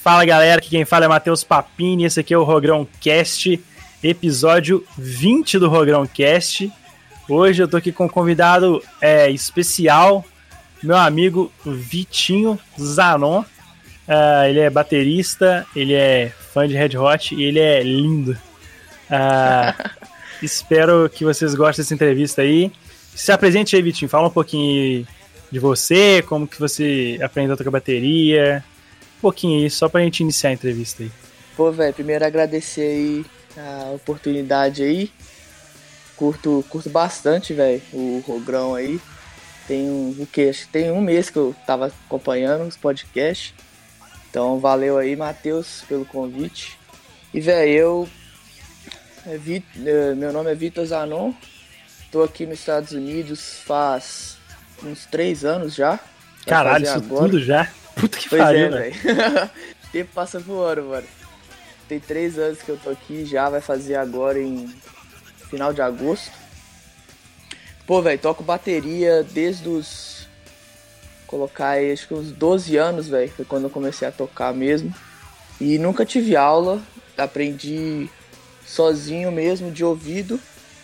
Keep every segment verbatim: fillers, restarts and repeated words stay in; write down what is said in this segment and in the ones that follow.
Fala galera, aqui quem fala é Matheus Papini, esse aqui é o Rogrão Cast, episódio vinte do Rogrão Cast. Hoje eu tô aqui com um convidado é, especial, meu amigo Vitinho Zanon. Uh, ele é baterista, ele é fã de Red Hot e ele é lindo. Uh, espero que vocês gostem dessa entrevista aí. Se apresente aí, Vitinho, fala um pouquinho de você, como que você aprendeu a tocar bateria, um pouquinho aí, só pra gente iniciar a entrevista aí. Pô, velho, primeiro agradecer aí a oportunidade aí. Curto, curto bastante, velho, o Rogrão aí. Tem um, o quê? Acho que tem um mês que eu tava acompanhando os podcasts. Então, valeu aí, Matheus, pelo convite. E, velho, eu... É Vit, meu nome é Vitor Zanon. Tô aqui nos Estados Unidos faz uns três anos já. Caralho, isso agora. Tudo já? Puta que pois pariu, é, velho. O tempo passa voando, mano. Tem três anos que eu tô aqui já, vai fazer agora em final de agosto. Pô, velho, toco bateria desde os... Colocar aí, acho que uns doze anos, velho. Foi quando eu comecei a tocar mesmo. E nunca tive aula. Aprendi sozinho mesmo, de ouvido.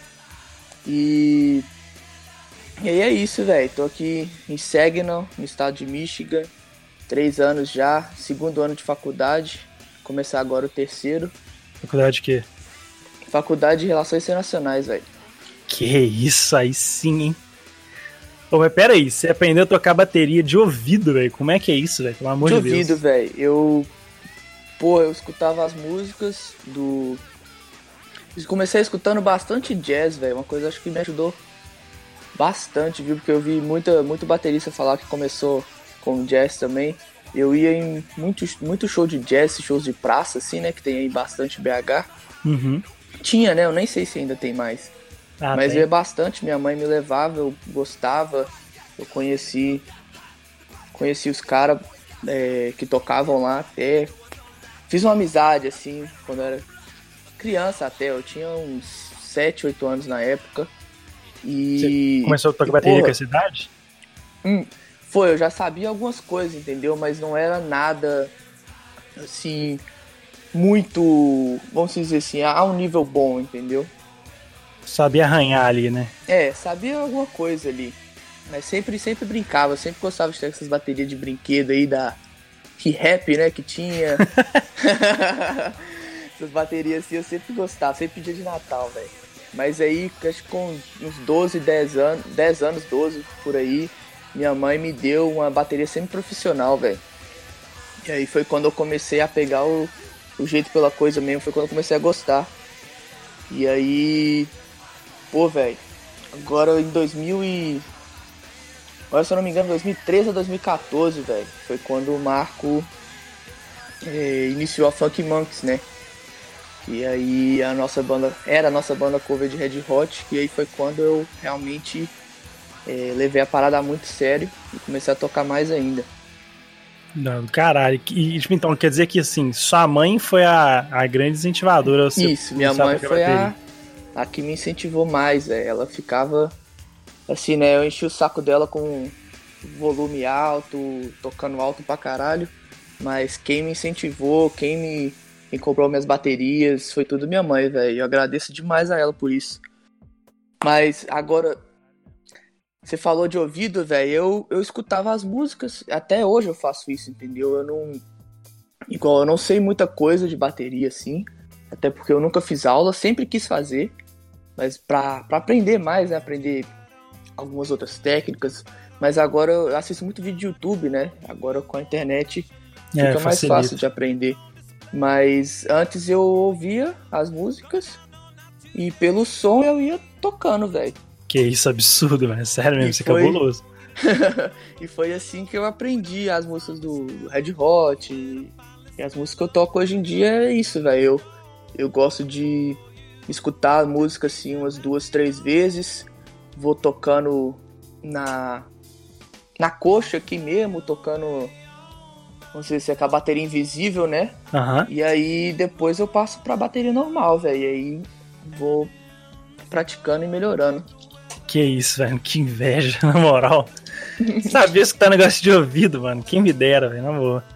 E... E aí é isso, velho. Tô aqui em Saginaw, no estado de Michigan. Três anos já. Segundo ano de faculdade. Começar agora o terceiro. Faculdade de quê? Faculdade de Relações Internacionais, velho. Que isso, aí sim, hein? Pô, mas pera aí, você aprendeu a tocar bateria de ouvido, velho? Como é que é isso, velho? Pelo amor de, de ouvido, velho. Eu... Pô, eu escutava as músicas do... Comecei escutando bastante jazz, velho. Uma coisa acho que me ajudou bastante, viu? Porque eu vi muita, muito baterista falar que começou com jazz também. Eu ia em muito, muito show de jazz, shows de praça, assim, né? Que tem aí bastante B H. Uhum. Tinha, né? Eu nem sei se ainda tem mais. Ah, mas eu ia bastante, minha mãe me levava, eu gostava. Eu conheci, conheci os caras é, que tocavam lá até. Fiz uma amizade, assim, quando eu era criança até. Eu tinha uns sete, oito anos na época. E... Você começou a tocar e, bateria porra, com essa idade? Hum, foi, eu já sabia algumas coisas, entendeu? Mas não era nada, assim, muito, vamos dizer assim, a um nível bom, entendeu? Sabia arranhar ali, né? É, sabia alguma coisa ali. Mas sempre, sempre brincava, sempre gostava de ter essas baterias de brinquedo aí da Rap, né, que tinha. Essas baterias assim eu sempre gostava, sempre pedia de Natal, velho. Mas aí, acho que com uns doze, dez anos, dez anos, doze, por aí, minha mãe me deu uma bateria semi-profissional, velho. E aí foi quando eu comecei a pegar o, o jeito pela coisa mesmo, foi quando eu comecei a gostar. E aí... Pô, velho, agora em dois mil e... Agora, se eu não me engano, dois mil e treze a dois mil e quatorze, velho, foi quando o Marco é, iniciou a Funk Monks, né? E aí a nossa banda, era a nossa banda cover de Red Hot, e aí foi quando eu realmente é, levei a parada muito sério e comecei a tocar mais ainda. Não, caralho, e tipo, então quer dizer que assim, sua mãe foi a, a grande incentivadora? Você Isso, minha mãe foi a... a que me incentivou mais, é. Ela ficava assim, né, eu enchi o saco dela com volume alto, tocando alto pra caralho, mas quem me incentivou, quem me, quem comprou minhas baterias, foi tudo minha mãe, velho. Eu agradeço demais a ela por isso. Mas agora, você falou de ouvido, velho, eu, eu escutava as músicas, até hoje eu faço isso, entendeu? Eu não, igual, eu não sei muita coisa de bateria, assim, até porque eu nunca fiz aula, sempre quis fazer, mas pra, pra aprender mais, né, aprender algumas outras técnicas, mas agora eu assisto muito vídeo de YouTube, né, agora com a internet fica é, mais fácil de aprender, mas antes eu ouvia as músicas e pelo som eu ia tocando, velho. Que isso, absurdo, velho, sério mesmo, isso é cabuloso. E foi assim que eu aprendi as músicas do Red Hot e, e as músicas que eu toco hoje em dia é isso, velho, eu, eu gosto de escutar a música assim umas duas, três vezes, vou tocando na, na coxa aqui mesmo, tocando, não sei se é com a bateria invisível, né? Uhum. E aí depois eu passo pra bateria normal, velho, e aí vou praticando e melhorando. Que isso, velho, que inveja, na moral. Sabia escutar negócio de ouvido, mano, quem me dera, velho, na boa.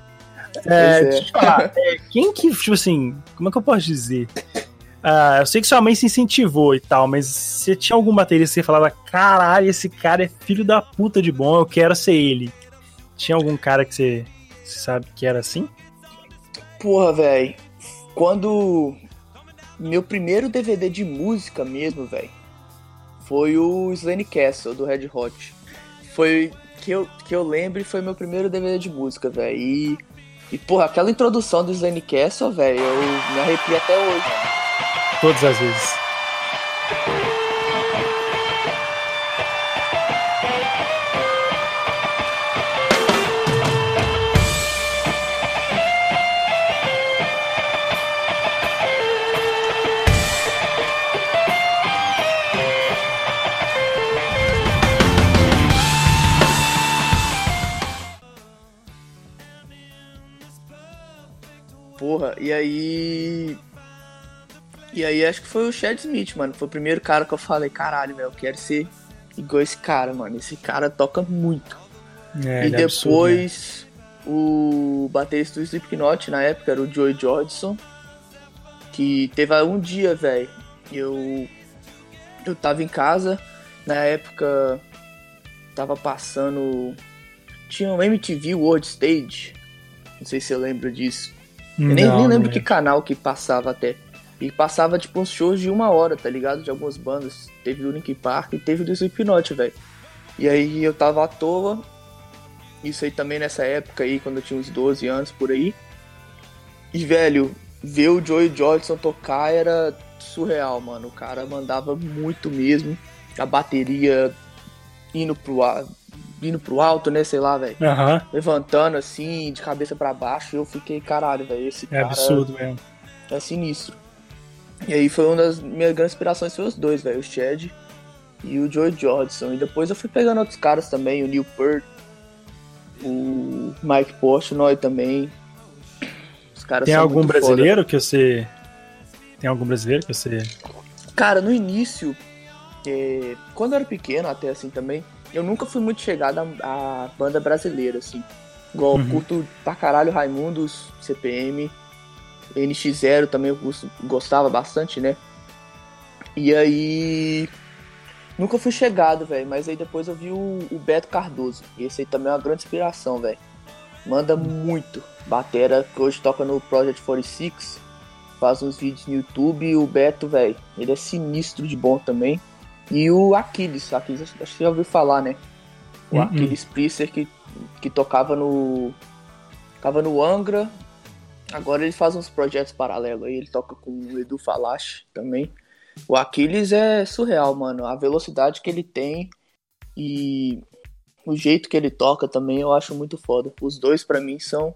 É, deixa eu te falar, é, quem que, tipo assim, como é que eu posso dizer? Ah, eu sei que sua mãe se incentivou e tal, mas você tinha algum baterista que você falava, caralho, esse cara é filho da puta de bom, eu quero ser ele. Tinha algum cara que você, você sabe que era assim? Porra, velho, quando meu primeiro D V D de música mesmo, velho, foi o Slane Castle, do Red Hot. Foi, que eu, que eu lembro, foi meu primeiro D V D de música, velho. E, e, porra, aquela introdução do Slane Castle, velho, eu me arrepio até hoje, mano. Todas as vezes. Porra, e aí... E aí acho que foi o Chad Smith, mano. Foi o primeiro cara que eu falei, caralho, velho, eu quero ser igual esse cara, mano. Esse cara toca muito. É, e depois é absurdo, né? O baterista do Slipknot na época era o Joey Jordison. Que teve um dia, velho, eu, eu tava em casa. Na época tava passando... Tinha um M T V World Stage. Não sei se você lembra disso. Eu nem, não, nem lembro que canal que passava até. E passava, tipo, uns shows de uma hora, tá ligado? De algumas bandas. Teve do Linkin Park e teve do Slipknot, velho. E aí eu tava à toa. Isso aí também nessa época aí, quando eu tinha uns doze anos, por aí. E, velho, ver o Joey Jordison tocar era surreal, mano. O cara mandava muito mesmo. A bateria indo pro, indo pro alto, né? Sei lá, velho. Uhum. Levantando assim, de cabeça pra baixo. E eu fiquei, caralho, velho. Esse cara é absurdo mesmo. É sinistro. E aí foi uma das minhas grandes inspirações, foi os dois, velho, o Chad e o Joey Jordison. E depois eu fui pegando outros caras também, o Neil Peart, o Mike Portnoy também. Os caras Tem são algum muito brasileiro foda. que você... Tem algum brasileiro que você... Cara, no início, é... quando eu era pequeno até assim também, eu nunca fui muito chegado a, a banda brasileira, assim. Igual uhum. eu curto pra caralho Raimundos, C P M... N X zero também eu gostava bastante, né? E aí... Nunca fui chegado, velho. Mas aí depois eu vi o, o Beto Cardoso. E esse aí também é uma grande inspiração, velho. Manda muito. Batera, que hoje toca no Project quarenta e seis. Faz uns vídeos no YouTube. E o Beto, velho, ele é sinistro de bom também. E o Aquiles. Aquiles acho que você já ouviu falar, né? O uh-uh. Aquiles Priester, que, que tocava no... Tocava no Angra... Agora ele faz uns projetos paralelos aí, ele toca com o Edu Falache também. O Aquiles é surreal, mano. A velocidade que ele tem e o jeito que ele toca também eu acho muito foda. Os dois pra mim são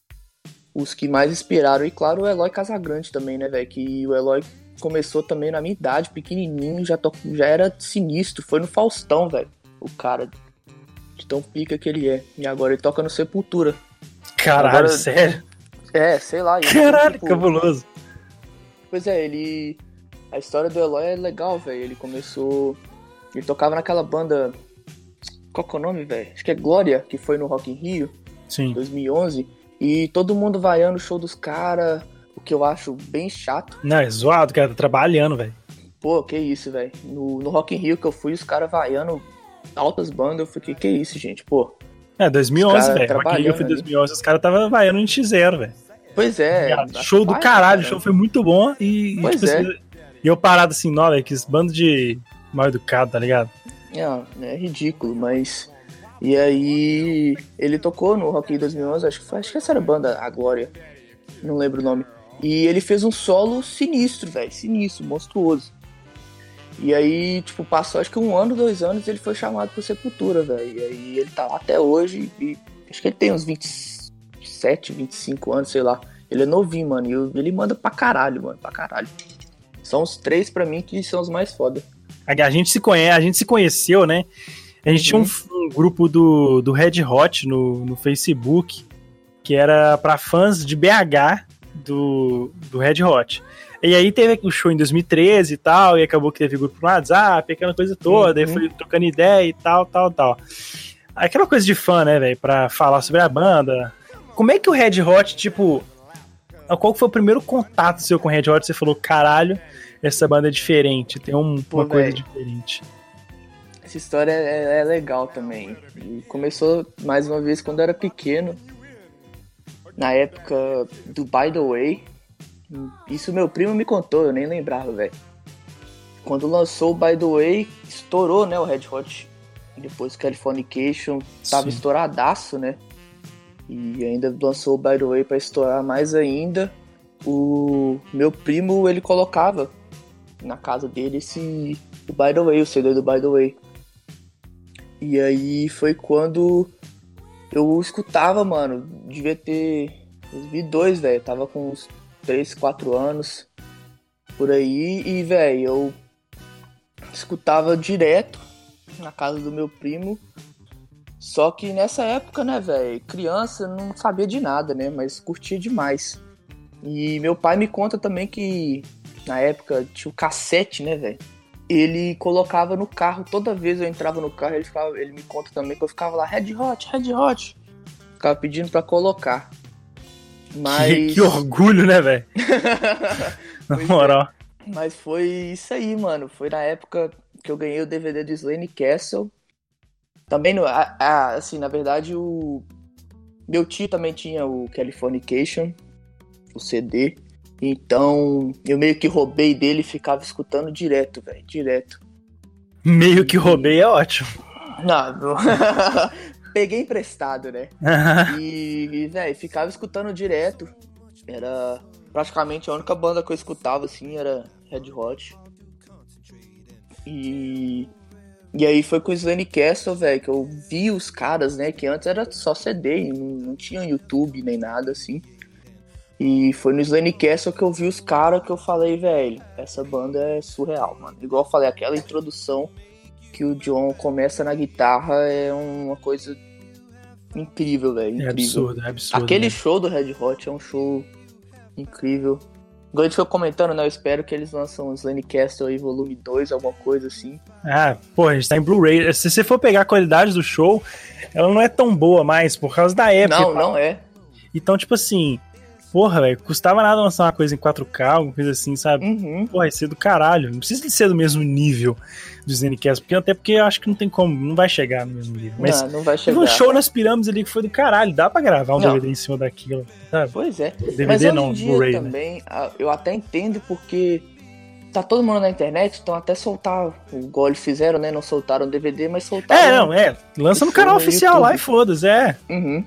os que mais inspiraram. E claro, o Eloy Casagrande também, né, velho? Que o Eloy começou também na minha idade, pequenininho, já, to... já era sinistro. Foi no Faustão, velho. O cara de tão pica que ele é. E agora ele toca no Sepultura. Caralho, agora... sério? É, sei lá. Caralho, tipo... cabuloso. Pois é, ele... A história do Eloy é legal, velho. Ele começou... Ele tocava naquela banda... Qual que é o nome, velho? Acho que é Glória, que foi no Rock in Rio. Sim. dois mil e onze. E todo mundo vaiando o show dos caras. O que eu acho bem chato. Não, é zoado, o cara tá trabalhando, velho. Pô, que isso, velho. No, no Rock in Rio que eu fui, os caras vaiando altas bandas. Eu fiquei, que isso, gente, pô. É, dois mil e onze, velho. Rock in Rio foi dois mil e onze, os caras tava vaiando em N X zero, velho. Pois é. Show do caralho, o show foi muito bom e, pois tipo, é. assim, e eu parado assim, não, velho, que esse bando de mal educado, tá ligado? É, é ridículo, mas... E aí, ele tocou no Rock in Rio dois mil e onze, acho que, foi, acho que essa era a banda, a Glória, não lembro o nome. E ele fez um solo sinistro, velho, sinistro, monstruoso. E aí, tipo, passou acho que um ano, dois anos, ele foi chamado pro Sepultura, velho. E aí ele tá lá até hoje e acho que ele tem uns vinte e sete, vinte e cinco anos, sei lá. Ele é novinho, mano, e ele manda pra caralho, mano, pra caralho. São os três pra mim que são os mais foda. A gente se conhece, a gente se conheceu, né? A gente uhum. tinha um, um grupo do, do Red Hot no, no Facebook, que era pra fãs de B H do, do Red Hot. E aí teve o show em dois mil e treze e tal, e acabou que teve grupo no WhatsApp, aquela coisa toda, uhum. aí foi trocando ideia e tal, tal, tal. Aquela coisa de fã, né, velho, pra falar sobre a banda. como é que o Red Hot, tipo... Qual foi o primeiro contato seu com o Red Hot? Você falou, caralho, essa banda é diferente, tem um, Pô, uma coisa véio, diferente. Essa história é, é legal também. E começou, mais uma vez, quando eu era pequeno. Na época do By The Way. Isso meu primo me contou, eu nem lembrava, velho. Quando lançou o By The Way, estourou, né, o Red Hot. Depois Californication, tava Sim. estouradaço, né? E ainda lançou o By The Way pra estourar mais ainda. O meu primo, ele colocava na casa dele esse o By The Way, o C D do By The Way. E aí foi quando eu escutava, mano, devia ter dois mil e dois, velho, tava com uns três, quatro anos por aí. E, velho, eu escutava direto na casa do meu primo. Só que nessa época, né, velho, criança não sabia de nada, né, mas curtia demais. E meu pai me conta também que na época tinha o cassete, né, velho. Ele colocava no carro, toda vez eu entrava no carro, ele, ficava, ele me conta também que eu ficava lá, Red Hot, Red Hot. Ficava pedindo pra colocar. Mas... Que, que orgulho, né, velho? Na moral. É. Mas foi isso aí, mano. Foi na época que eu ganhei o D V D do Slane Castle. Também, no, a, a, assim, na verdade, o meu tio também tinha o Californication, o C D. Então, eu meio que roubei dele e ficava escutando direto, velho, direto. Meio que roubei é ótimo. Não, não. Peguei emprestado, né? E, velho, ficava escutando direto. Era praticamente a única banda que eu escutava, assim, era Red Hot. E... E aí foi com o Slane Castle, velho, que eu vi os caras, né, que antes era só C D, não, não tinha YouTube nem nada, assim. E foi no Slane Castle que eu vi os caras que eu falei, velho, essa banda é surreal, mano. Igual eu falei, aquela introdução que o John começa na guitarra é uma coisa incrível, velho, incrível. É absurdo, é absurdo. Aquele né? show do Red Hot é um show incrível. Igual a gente foi comentando, né? Eu espero que eles lançam o Slane Castle aí, volume dois, alguma coisa assim. Ah, pô, a gente tá em Blu-ray. Se você for pegar a qualidade do show, ela não é tão boa mais, por causa da época. Não, não é. Então, tipo assim, porra, velho, custava nada lançar uma coisa em quatro K, alguma coisa assim, sabe? Uhum. Porra, ia ser do caralho. Não precisa de ser do mesmo nível do Slane Castle, porque até porque eu acho que não tem como, não vai chegar no mesmo nível. Mas não, não vai chegar. Teve um show nas pirâmides ali que foi do caralho, dá pra gravar um não. D V D em cima daquilo, sabe? Pois é. D V D Mas hoje não, em dia Blu-ray, também, né? Eu até entendo porque tá todo mundo na internet, então até soltar, igual eles fizeram, né? Não soltaram o D V D, mas soltaram... É, não, é. Lança no canal oficial YouTube. lá e foda-se, é. Uhum.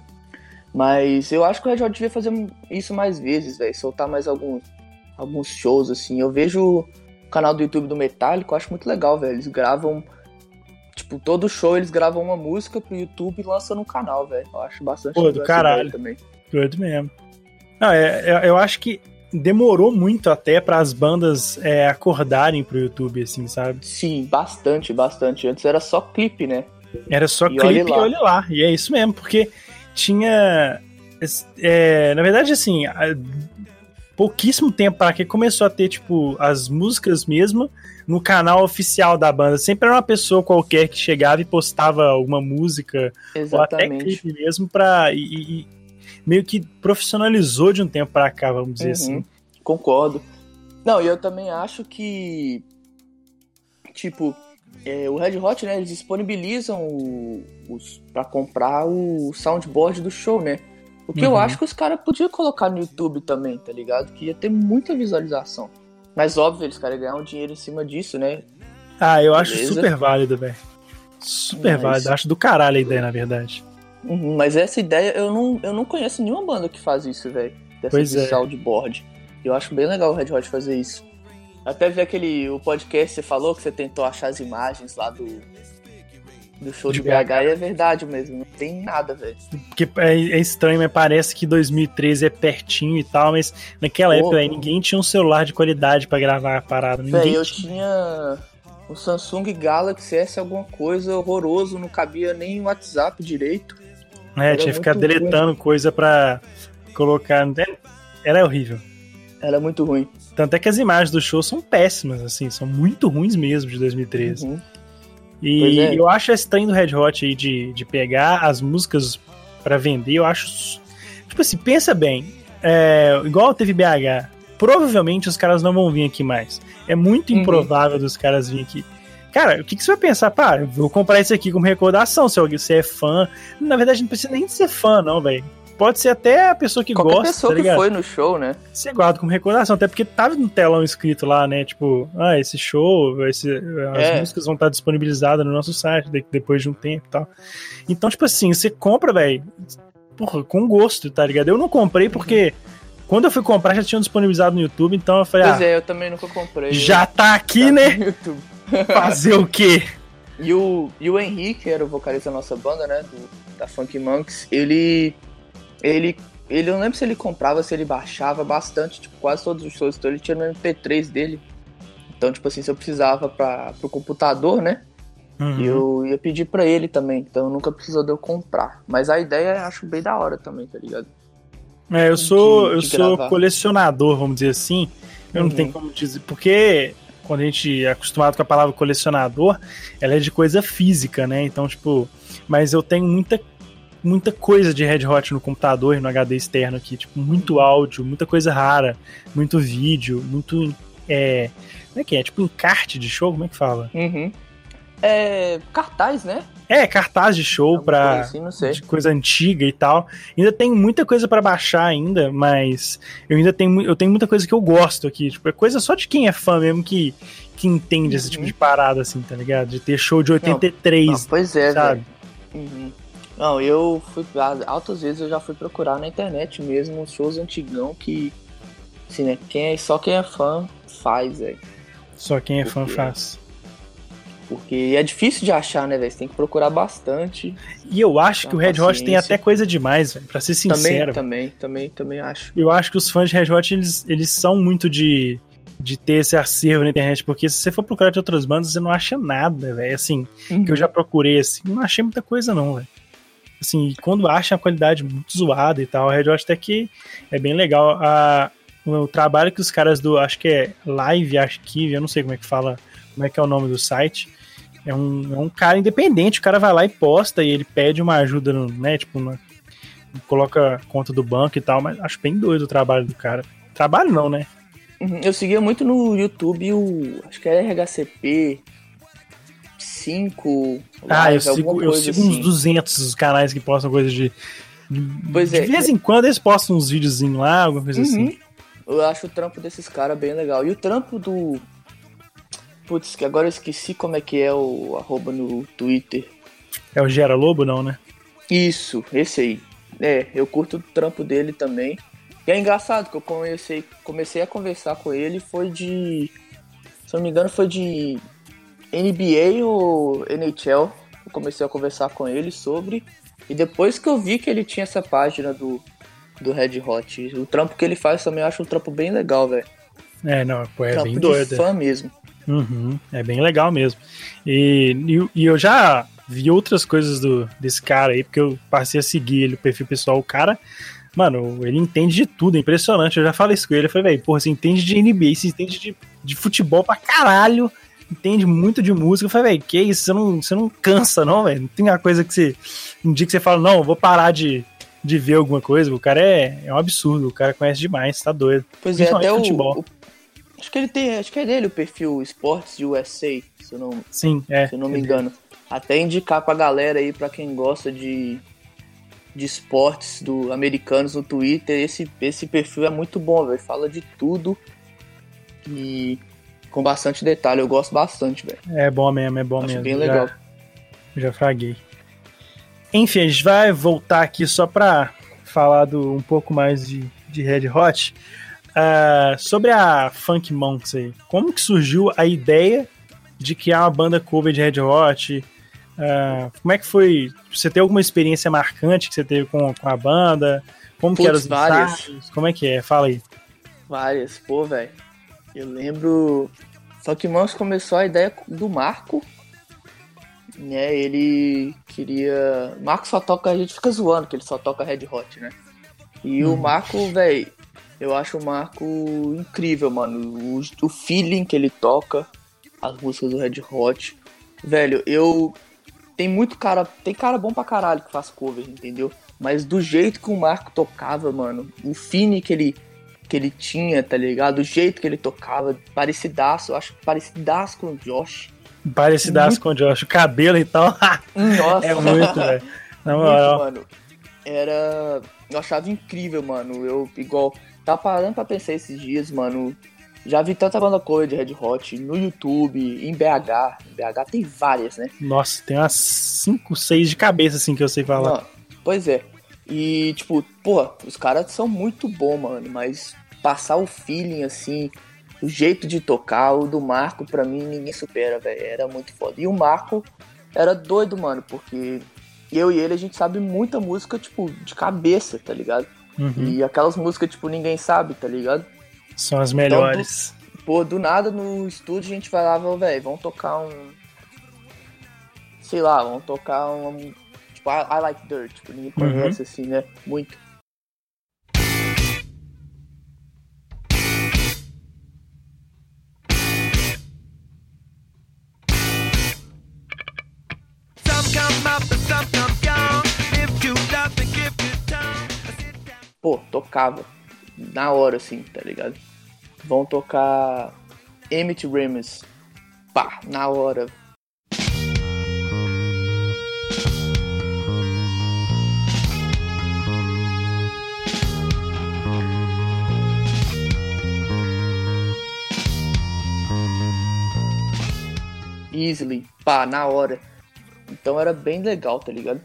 Mas eu acho que o Red Hot devia fazer isso mais vezes, velho. Soltar mais alguns, alguns shows, assim. Eu vejo o canal do YouTube do Metallica, eu acho muito legal, velho. Eles gravam... Tipo, todo show eles gravam uma música pro YouTube e lançam no canal, velho. Eu acho bastante Pô, do caralho. Também. Doido mesmo. Não, é, é, eu acho que demorou muito até para as bandas é, acordarem pro YouTube, assim, sabe? Sim, bastante, bastante. Antes era só clipe, né? Era só e clipe e olha lá. E é isso mesmo, porque tinha... É, na verdade, assim, pouquíssimo tempo para que começou a ter, tipo, as músicas mesmo no canal oficial da banda. Sempre era uma pessoa qualquer que chegava e postava alguma música. Exatamente. Ou até clipe mesmo pra... E, e, meio que profissionalizou de um tempo pra cá, vamos dizer uhum, assim. Concordo. Não, e eu também acho que, tipo, é, o Red Hot, né, eles disponibilizam o, os, pra comprar o soundboard do show, né? O que uhum. eu acho que os caras podiam colocar no YouTube também, tá ligado? Que ia ter muita visualização. Mas óbvio, eles querem ganhar um dinheiro em cima disso, né? Ah, eu Beleza? acho super válido, velho. Super Mas... válido. Acho do caralho a ideia, na verdade. Uhum, mas essa ideia, eu não, eu não conheço nenhuma banda que faz isso, velho. Dessa pois é. soundboard. Eu acho bem legal o Red Hot fazer isso. Até vi aquele o podcast que você falou, que você tentou achar as imagens lá do, do show de, de B H, e é verdade mesmo, não tem nada, velho. Porque é, é estranho, mas parece que dois mil e treze é pertinho e tal, mas naquela Pô, época véio, ninguém tinha um celular de qualidade pra gravar a parada. Véio, eu tinha o Samsung Galaxy S alguma coisa horroroso, não cabia nem o WhatsApp direito. É, era tinha que ficar deletando ruim. coisa pra colocar. Era horrível. Era muito ruim. Tanto é que as imagens do show são péssimas, assim, são muito ruins mesmo de dois mil e treze. Uhum. E é. eu acho esse trem do Red Hot aí de, de pegar as músicas pra vender, eu acho Tipo assim, pensa bem. É, igual teve B H, provavelmente os caras não vão vir aqui mais. É muito improvável uhum. dos caras virem aqui. Cara, o que, que você vai pensar? Pá, eu vou comprar isso aqui como recordação, se você é fã. Na verdade, não precisa nem de ser fã, não, velho. Pode ser até a pessoa que Qualquer gosta, pessoa tá que foi no show, né? Você guarda como recordação, até porque tava no telão escrito lá, né? Tipo, ah, esse show, esse, as é. músicas vão estar disponibilizadas no nosso site depois de um tempo e tal. Então, tipo assim, você compra, velho, porra, com gosto, tá ligado? Eu não comprei porque... Uhum. Quando eu fui comprar, já tinham disponibilizado no YouTube, então eu falei, pois ah... é, eu também nunca comprei. Já tá aqui, tá né? Fazer o quê? E o, e o Henrique, era o vocalista da nossa banda, né? Do, da Funk Monks, ele... Ele... Ele, eu não lembro se ele comprava, se ele baixava bastante, tipo, quase todos os shows, então ele tinha no M P três dele. Então, tipo assim, se eu precisava pra, pro computador, né? Uhum. Eu ia pedir pra ele também, então nunca precisou de eu comprar. Mas a ideia eu acho bem da hora também, tá ligado? É, eu sou, de, de eu sou colecionador, vamos dizer assim. Eu uhum. não tenho como dizer, porque quando a gente é acostumado com a palavra colecionador, ela é de coisa física, né? Então, tipo, mas eu tenho muita muita coisa de Red Hot no computador e no H D externo aqui, tipo, muito áudio, muita coisa rara, muito vídeo, muito, é, como é que é? Tipo encarte de show, como é que fala? Uhum. É, cartaz, né? É, cartaz de show pra assim, não sei. De coisa antiga e tal. Ainda tem muita coisa pra baixar ainda, mas eu ainda tenho, eu tenho muita coisa que eu gosto aqui, tipo, é coisa só de quem é fã mesmo que, que entende uhum. esse tipo de parada, assim, tá ligado? De ter show de oitenta e três, não, não, pois é, sabe? Uhum. Não, eu fui, altas vezes eu já fui procurar na internet mesmo uns shows antigão que, assim, né, quem é, só quem é fã faz, velho. Só quem é fã faz. Porque é difícil de achar, né, velho? Você tem que procurar bastante. E eu acho que o Red Hot tem até coisa demais, velho, pra ser sincero. Também, também, também, também acho. Eu acho que os fãs de Red Hot, eles, eles são muito de, de ter esse acervo na internet, porque se você for procurar de outras bandas, você não acha nada, velho. Assim, uhum. que eu já procurei, assim, não achei muita coisa não, velho. Assim, quando acha a qualidade muito zoada e tal, a Red Hot até que é bem legal. A, o trabalho que os caras do, acho que é Live Archive, eu não sei como é que fala, como é que é o nome do site, é um, é um cara independente, o cara vai lá e posta e ele pede uma ajuda, no, né, tipo, uma, coloca a conta do banco e tal, mas acho bem doido o trabalho do cara. Trabalho não, né? Eu seguia muito no YouTube o, acho que é R H C P cinco. Ah, live, eu sigo, eu sigo assim. Uns duzentos canais que postam coisas de... de pois de é. De vez em quando eles postam uns videozinhos lá, alguma coisa uhum. assim. Eu acho o trampo desses caras bem legal. E o trampo do... Putz, que agora eu esqueci como é que é o arroba no Twitter. É o Gera Lobo, não, né? Isso, esse aí. É, eu curto o trampo dele também. E é engraçado que eu comecei, comecei a conversar com ele, foi de... Se eu não me engano, foi de N B A ou N H L. Eu comecei a conversar com ele sobre... E depois que eu vi que ele tinha essa página do, do Red Hot, o trampo que ele faz também eu acho um trampo bem legal, velho. É, não, pô, é trampo bem doido. De fã mesmo. Uhum, é bem legal mesmo. E, e, e eu já vi outras coisas do, desse cara aí, porque eu passei a seguir ele, o perfil pessoal. O cara, mano, ele entende de tudo, é impressionante. Eu já falei isso com ele, eu falei, velho, porra, você entende de N B A, você entende de, de futebol pra caralho, entende muito de música. Eu falei, velho, que isso, você não, você não cansa, não, velho. Não tem uma coisa que você, um dia que você fala, não, eu vou parar de, de ver alguma coisa. O cara é, é um absurdo, o cara conhece demais, tá doido. Pois é, até futebol. O, o... Acho que ele tem, acho que é dele o perfil Sports U S A, se eu não, Sim, é, se eu não me é engano. Dele. Até indicar pra galera aí, pra quem gosta de, de esportes do, americanos no Twitter, esse, esse perfil é muito bom, velho. Fala de tudo e com bastante detalhe. Eu gosto bastante, velho. É bom mesmo, é bom acho mesmo. Bem legal. Já, já fraguei. Enfim, a gente vai voltar aqui só pra falar do, um pouco mais de, de Red Hot. Uh, sobre a Funk Monks aí, como que surgiu a ideia de criar uma banda cover de Red Hot? Uh, como é que foi? Você tem alguma experiência marcante que você teve com, com a banda? Como Puts, que eram os ensaios? Como é que é? Fala aí. Várias, pô, velho. Eu lembro... Funk Monks começou a ideia do Marco, né? Ele queria... Marco só toca... A gente fica zoando que ele só toca Red Hot, né? E hum. o Marco, velho... Eu acho o Marco incrível, mano. O, o feeling que ele toca, as músicas do Red Hot. Velho, eu... Tem muito cara... Tem cara bom pra caralho que faz cover, entendeu? Mas do jeito que o Marco tocava, mano, o feeling que ele, que ele tinha, tá ligado? O jeito que ele tocava, parecidaço, eu acho parecidaço com o Josh. Parecidaço muito... com o Josh, o cabelo e tal. Nossa. É muito, velho. Na moral. Muito, mano. Era... Eu achava incrível, mano. Eu, igual... Tava parando pra pensar esses dias, mano. Já vi tanta banda cover de Red Hot no YouTube, em B H. Em B H tem várias, né? Nossa, tem umas cinco, seis de cabeça, assim, que eu sei falar. Não, pois é. E, tipo, porra, os caras são muito bons, mano. Mas passar o feeling, assim... O jeito de tocar, o do Marco, pra mim, ninguém supera, velho. Era muito foda. E o Marco era doido, mano, porque eu e ele, a gente sabe muita música, tipo, de cabeça, tá ligado? Uhum. E aquelas músicas, tipo, ninguém sabe, tá ligado? São as melhores. Então, do, pô, do nada no estúdio a gente vai lá, velho, vamos tocar um... Sei lá, vamos tocar um... Tipo, I, I Like Dirt, tipo, ninguém conhece, uhum. assim, né? Muito. Pô, tocava na hora, assim, tá ligado? Vão tocar Emmett Remus, pá, na hora. Easily, pá, na hora. Então era bem legal, tá ligado?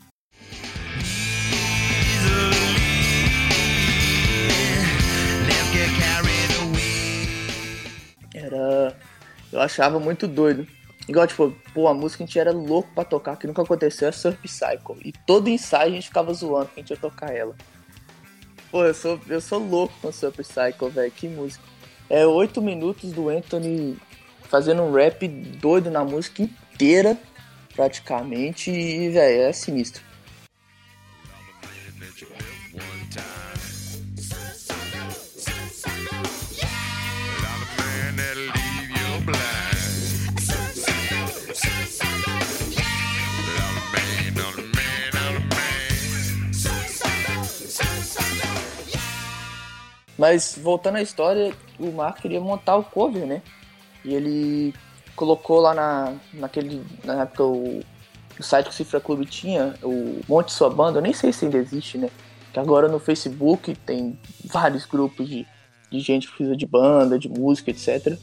Era... Eu achava muito doido. Igual, tipo, pô, a música que a gente era louco pra tocar, que nunca aconteceu, é Surf Psycho. E todo ensaio a gente ficava zoando que a gente ia tocar ela. Pô, eu sou, eu sou louco com Surf Psycho, velho, que música. É oito minutos do Anthony fazendo um rap doido na música inteira, praticamente, e, velho, é sinistro. Mas, voltando à história, o Marco queria montar o cover, né? E ele colocou lá na, naquele, na época, o, o site que o Cifra Club tinha, o Monte Sua Banda, eu nem sei se ainda existe, né? Que agora no Facebook tem vários grupos de, de gente que precisa de banda, de música, etcétera.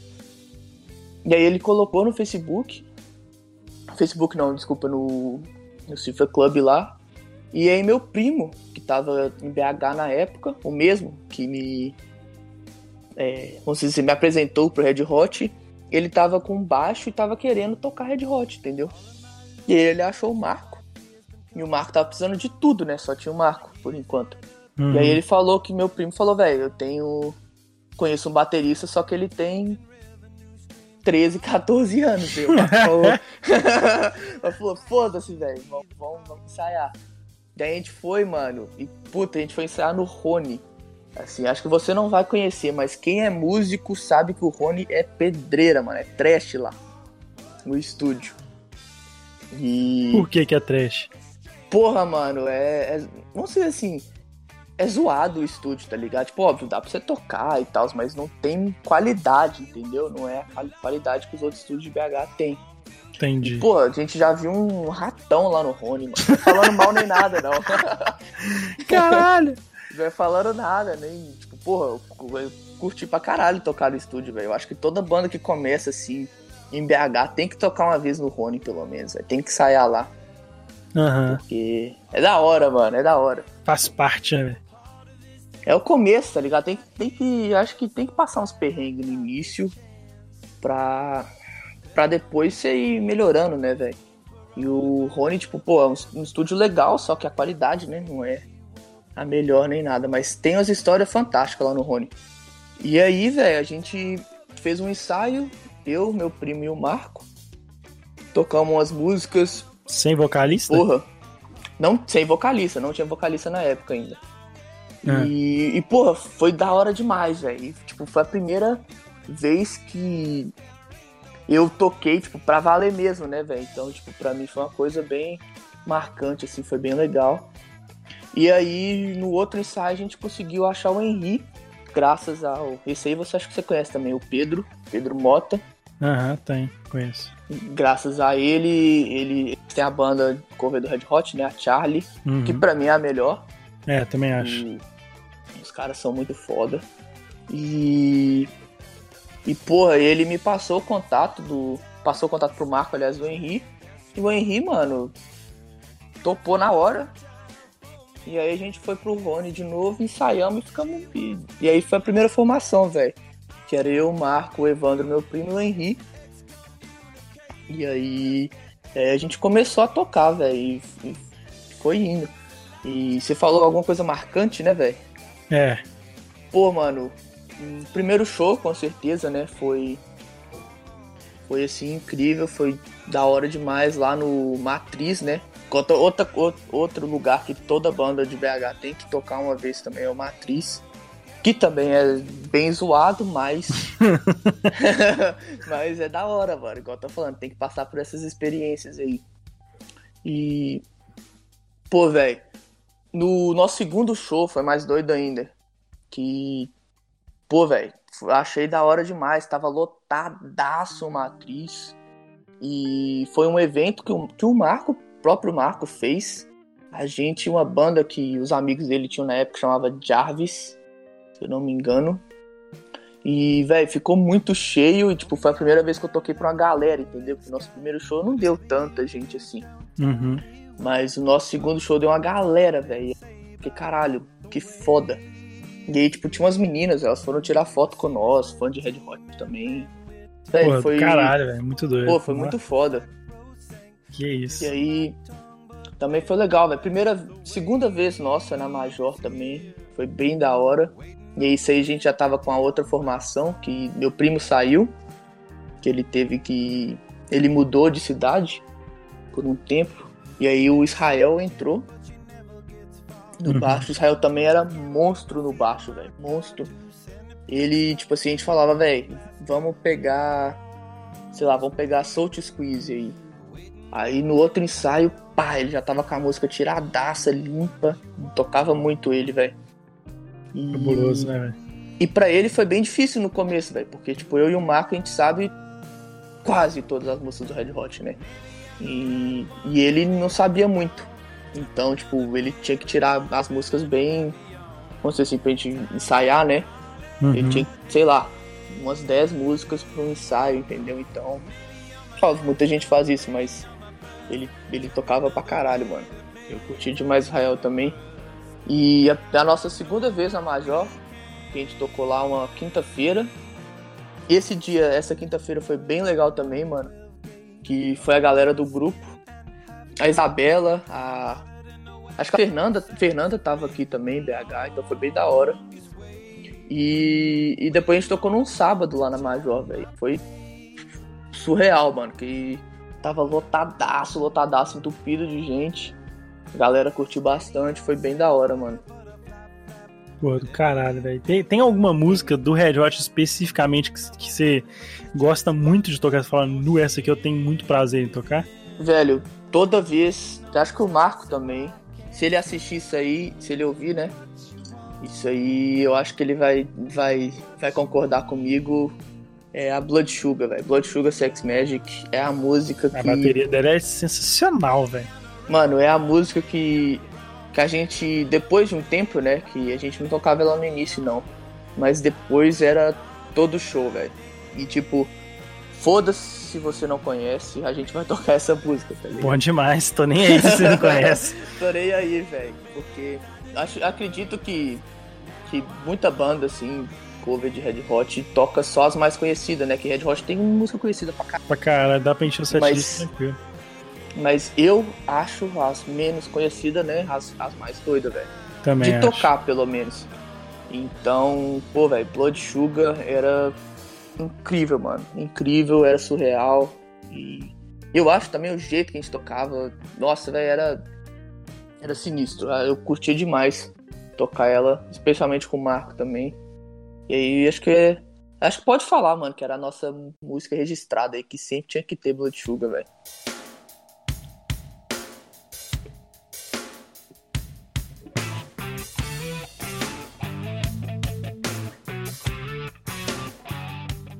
E aí ele colocou no Facebook, Facebook não, desculpa, no, no Cifra Club lá. E aí meu primo, que tava em B H na época, o mesmo que me, é, vamos dizer, me apresentou pro Red Hot, ele tava com baixo e tava querendo tocar Red Hot, entendeu? E aí ele achou o Marco, e o Marco tava precisando de tudo, né? Só tinha o Marco, por enquanto. Uhum. E aí ele falou que meu primo falou, velho, eu tenho, conheço um baterista, só que ele tem treze, catorze anos. E o Marco falou, falou foda-se, velho, vamos, vamos, vamos ensaiar. Daí a gente foi, mano, e puta, a gente foi ensaiar no Rony. Assim, acho que você não vai conhecer, mas quem é músico sabe que o Rony é pedreira, mano, é trash lá, no estúdio. E... Por que que é trash? Porra, mano, é, é... Vamos dizer assim, é zoado o estúdio, tá ligado? Tipo, óbvio, dá pra você tocar e tal, mas não tem qualidade, entendeu? Não é a qualidade que os outros estúdios de B H têm. Entendi. Pô, a gente já viu um ratão lá no Rony, mano. Não é falando mal nem nada, não. Caralho! Não é falando nada, nem... Tipo, porra, eu, eu curti pra caralho tocar no estúdio, velho. Eu acho que toda banda que começa, assim, em B H, tem que tocar uma vez no Rony, pelo menos, véio. Tem que ensaiar lá. Aham. Uhum. Porque é da hora, mano, é da hora. Faz parte, né, velho? É o começo, tá ligado? Tem, tem que... Acho que tem que passar uns perrengues no início pra... pra depois você ir melhorando, né, velho? E o Rony, tipo, pô, é um, um estúdio legal, só que a qualidade, né, não é a melhor nem nada, mas tem umas histórias fantásticas lá no Rony. E aí, velho, a gente fez um ensaio, eu, meu primo e o Marco, tocamos umas músicas... Sem vocalista? Porra, não, sem vocalista, não tinha vocalista na época ainda. Ah. E, e, porra, foi da hora demais, velho. Tipo, foi a primeira vez que... eu toquei, tipo, pra valer mesmo, né, velho? Então, tipo, pra mim foi uma coisa bem marcante, assim, foi bem legal. E aí, no outro ensaio, a gente conseguiu achar o Henry, graças ao... Esse aí você acha que você conhece também, o Pedro, Pedro Mota. Aham, uhum, tem, conheço. Graças a ele, ele tem a banda cover do Red Hot, né, a Charlie, uhum. que pra mim é a melhor. É, também acho. E os caras são muito foda. E... E, porra, ele me passou o contato do... Passou o contato pro Marco, aliás, do Henry. E o Henry, mano, topou na hora. E aí a gente foi pro Rony de novo, ensaiamos e ficamos... E, e aí foi a primeira formação, velho. Que era eu, o Marco, o Evandro, meu primo e o Henry. E aí é, a gente começou a tocar, velho. E, e foi indo. E você falou alguma coisa marcante, né, velho? É. Pô, mano, o primeiro show, com certeza, né, foi... Foi, assim, incrível, foi da hora demais lá no Matriz, né? Outra, outra, outro lugar que toda banda de B H tem que tocar uma vez também é o Matriz. Que também é bem zoado, mas... mas é da hora, mano. Igual eu tô falando, tem que passar por essas experiências aí. E... Pô, velho, no nosso segundo show foi mais doido ainda. Que... Pô, velho, achei da hora demais. Tava lotadaço o Matriz. E foi um evento que o, que o Marco, o próprio Marco, fez. A gente, uma banda que os amigos dele tinham na época, chamava Jarvis, se eu não me engano. E, velho, ficou muito cheio. E, tipo, foi a primeira vez que eu toquei pra uma galera, entendeu? Porque o nosso primeiro show não deu tanta gente assim. Uhum. Mas o nosso segundo show deu uma galera, velho. Que caralho, que foda. E aí, tipo, tinha umas meninas, elas foram tirar foto com nós, fã de Red Hot também. Véio, Porra, foi... caralho, velho, muito doido. Pô, foi muito foda. Que isso. E aí, também foi legal, velho. Primeira, segunda vez nossa na Major também, foi bem da hora. E aí, isso aí a gente já tava com a outra formação, que meu primo saiu, que ele teve que... Ele mudou de cidade por um tempo. E aí o Israel entrou no uhum. baixo. O Israel também era monstro no baixo, velho. Monstro. Ele, tipo assim, a gente falava, velho, vamos pegar, sei lá, vamos pegar Salt Squeeze aí. Aí no outro ensaio, pá, ele já tava com a música tiradaça, limpa. Tocava muito ele, velho. E... Fabuloso, né, velho? E pra ele foi bem difícil no começo, velho. Porque, tipo, eu e o Marco, a gente sabe quase todas as músicas do Red Hot, né? E, e ele não sabia muito. Então, tipo, ele tinha que tirar as músicas bem, vamos dizer assim, pra gente ensaiar, né? Uhum. Ele tinha, sei lá, umas dez músicas para um ensaio, entendeu? Então, óbvio, muita gente faz isso, mas ele, ele tocava pra caralho, mano. Eu curti demais Israel também. E a, a nossa segunda vez na Major, que a gente tocou lá uma quinta-feira. Esse dia, essa quinta-feira foi bem legal também, mano. Que foi a galera do grupo. A Isabela, a... Acho que a Fernanda, Fernanda tava aqui também, B H, então foi bem da hora. E, e depois a gente tocou num sábado lá na Major, velho. Foi surreal, mano. Que tava lotadaço, lotadaço, entupido de gente. A galera curtiu bastante, foi bem da hora, mano. Pô, do caralho, velho. Tem, tem alguma música do Red Hot especificamente que, que você gosta muito de tocar? Você fala, nu, essa aqui eu tenho muito prazer em tocar? Velho, toda vez, acho que o Marco também, se ele assistir isso aí, se ele ouvir, né? Isso aí, eu acho que ele vai, vai, vai concordar comigo. É a Blood Sugar, velho. Blood Sugar Sex Magic é a música que... A bateria dela é sensacional, velho. Mano, é a música que, que a gente, depois de um tempo, né? Que a gente não tocava ela no início, não. Mas depois era todo show, velho. E tipo, foda-se se você não conhece, a gente vai tocar essa música, tá ligado? Bom demais, tô nem aí se você não conhece. Tô nem aí, velho. Porque acho, acredito que, que muita banda, assim, cover de Red Hot, toca só as mais conhecidas, né? Que Red Hot tem música conhecida pra caralho. Pra caralho, dá pra encher o setlist tranquilo. Mas eu acho as menos conhecidas, né? As, as mais doidas, velho. Também de acho. tocar, pelo menos. Então, pô, velho, Blood Sugar era incrível, mano. Incrível, era surreal. E eu acho também o jeito que a gente tocava, nossa, velho, era, era sinistro. Eu curtia demais tocar ela, especialmente com o Marco também. E aí, acho que acho que pode falar, mano, que era a nossa música registrada aí, que sempre tinha que ter Blood Sugar, velho.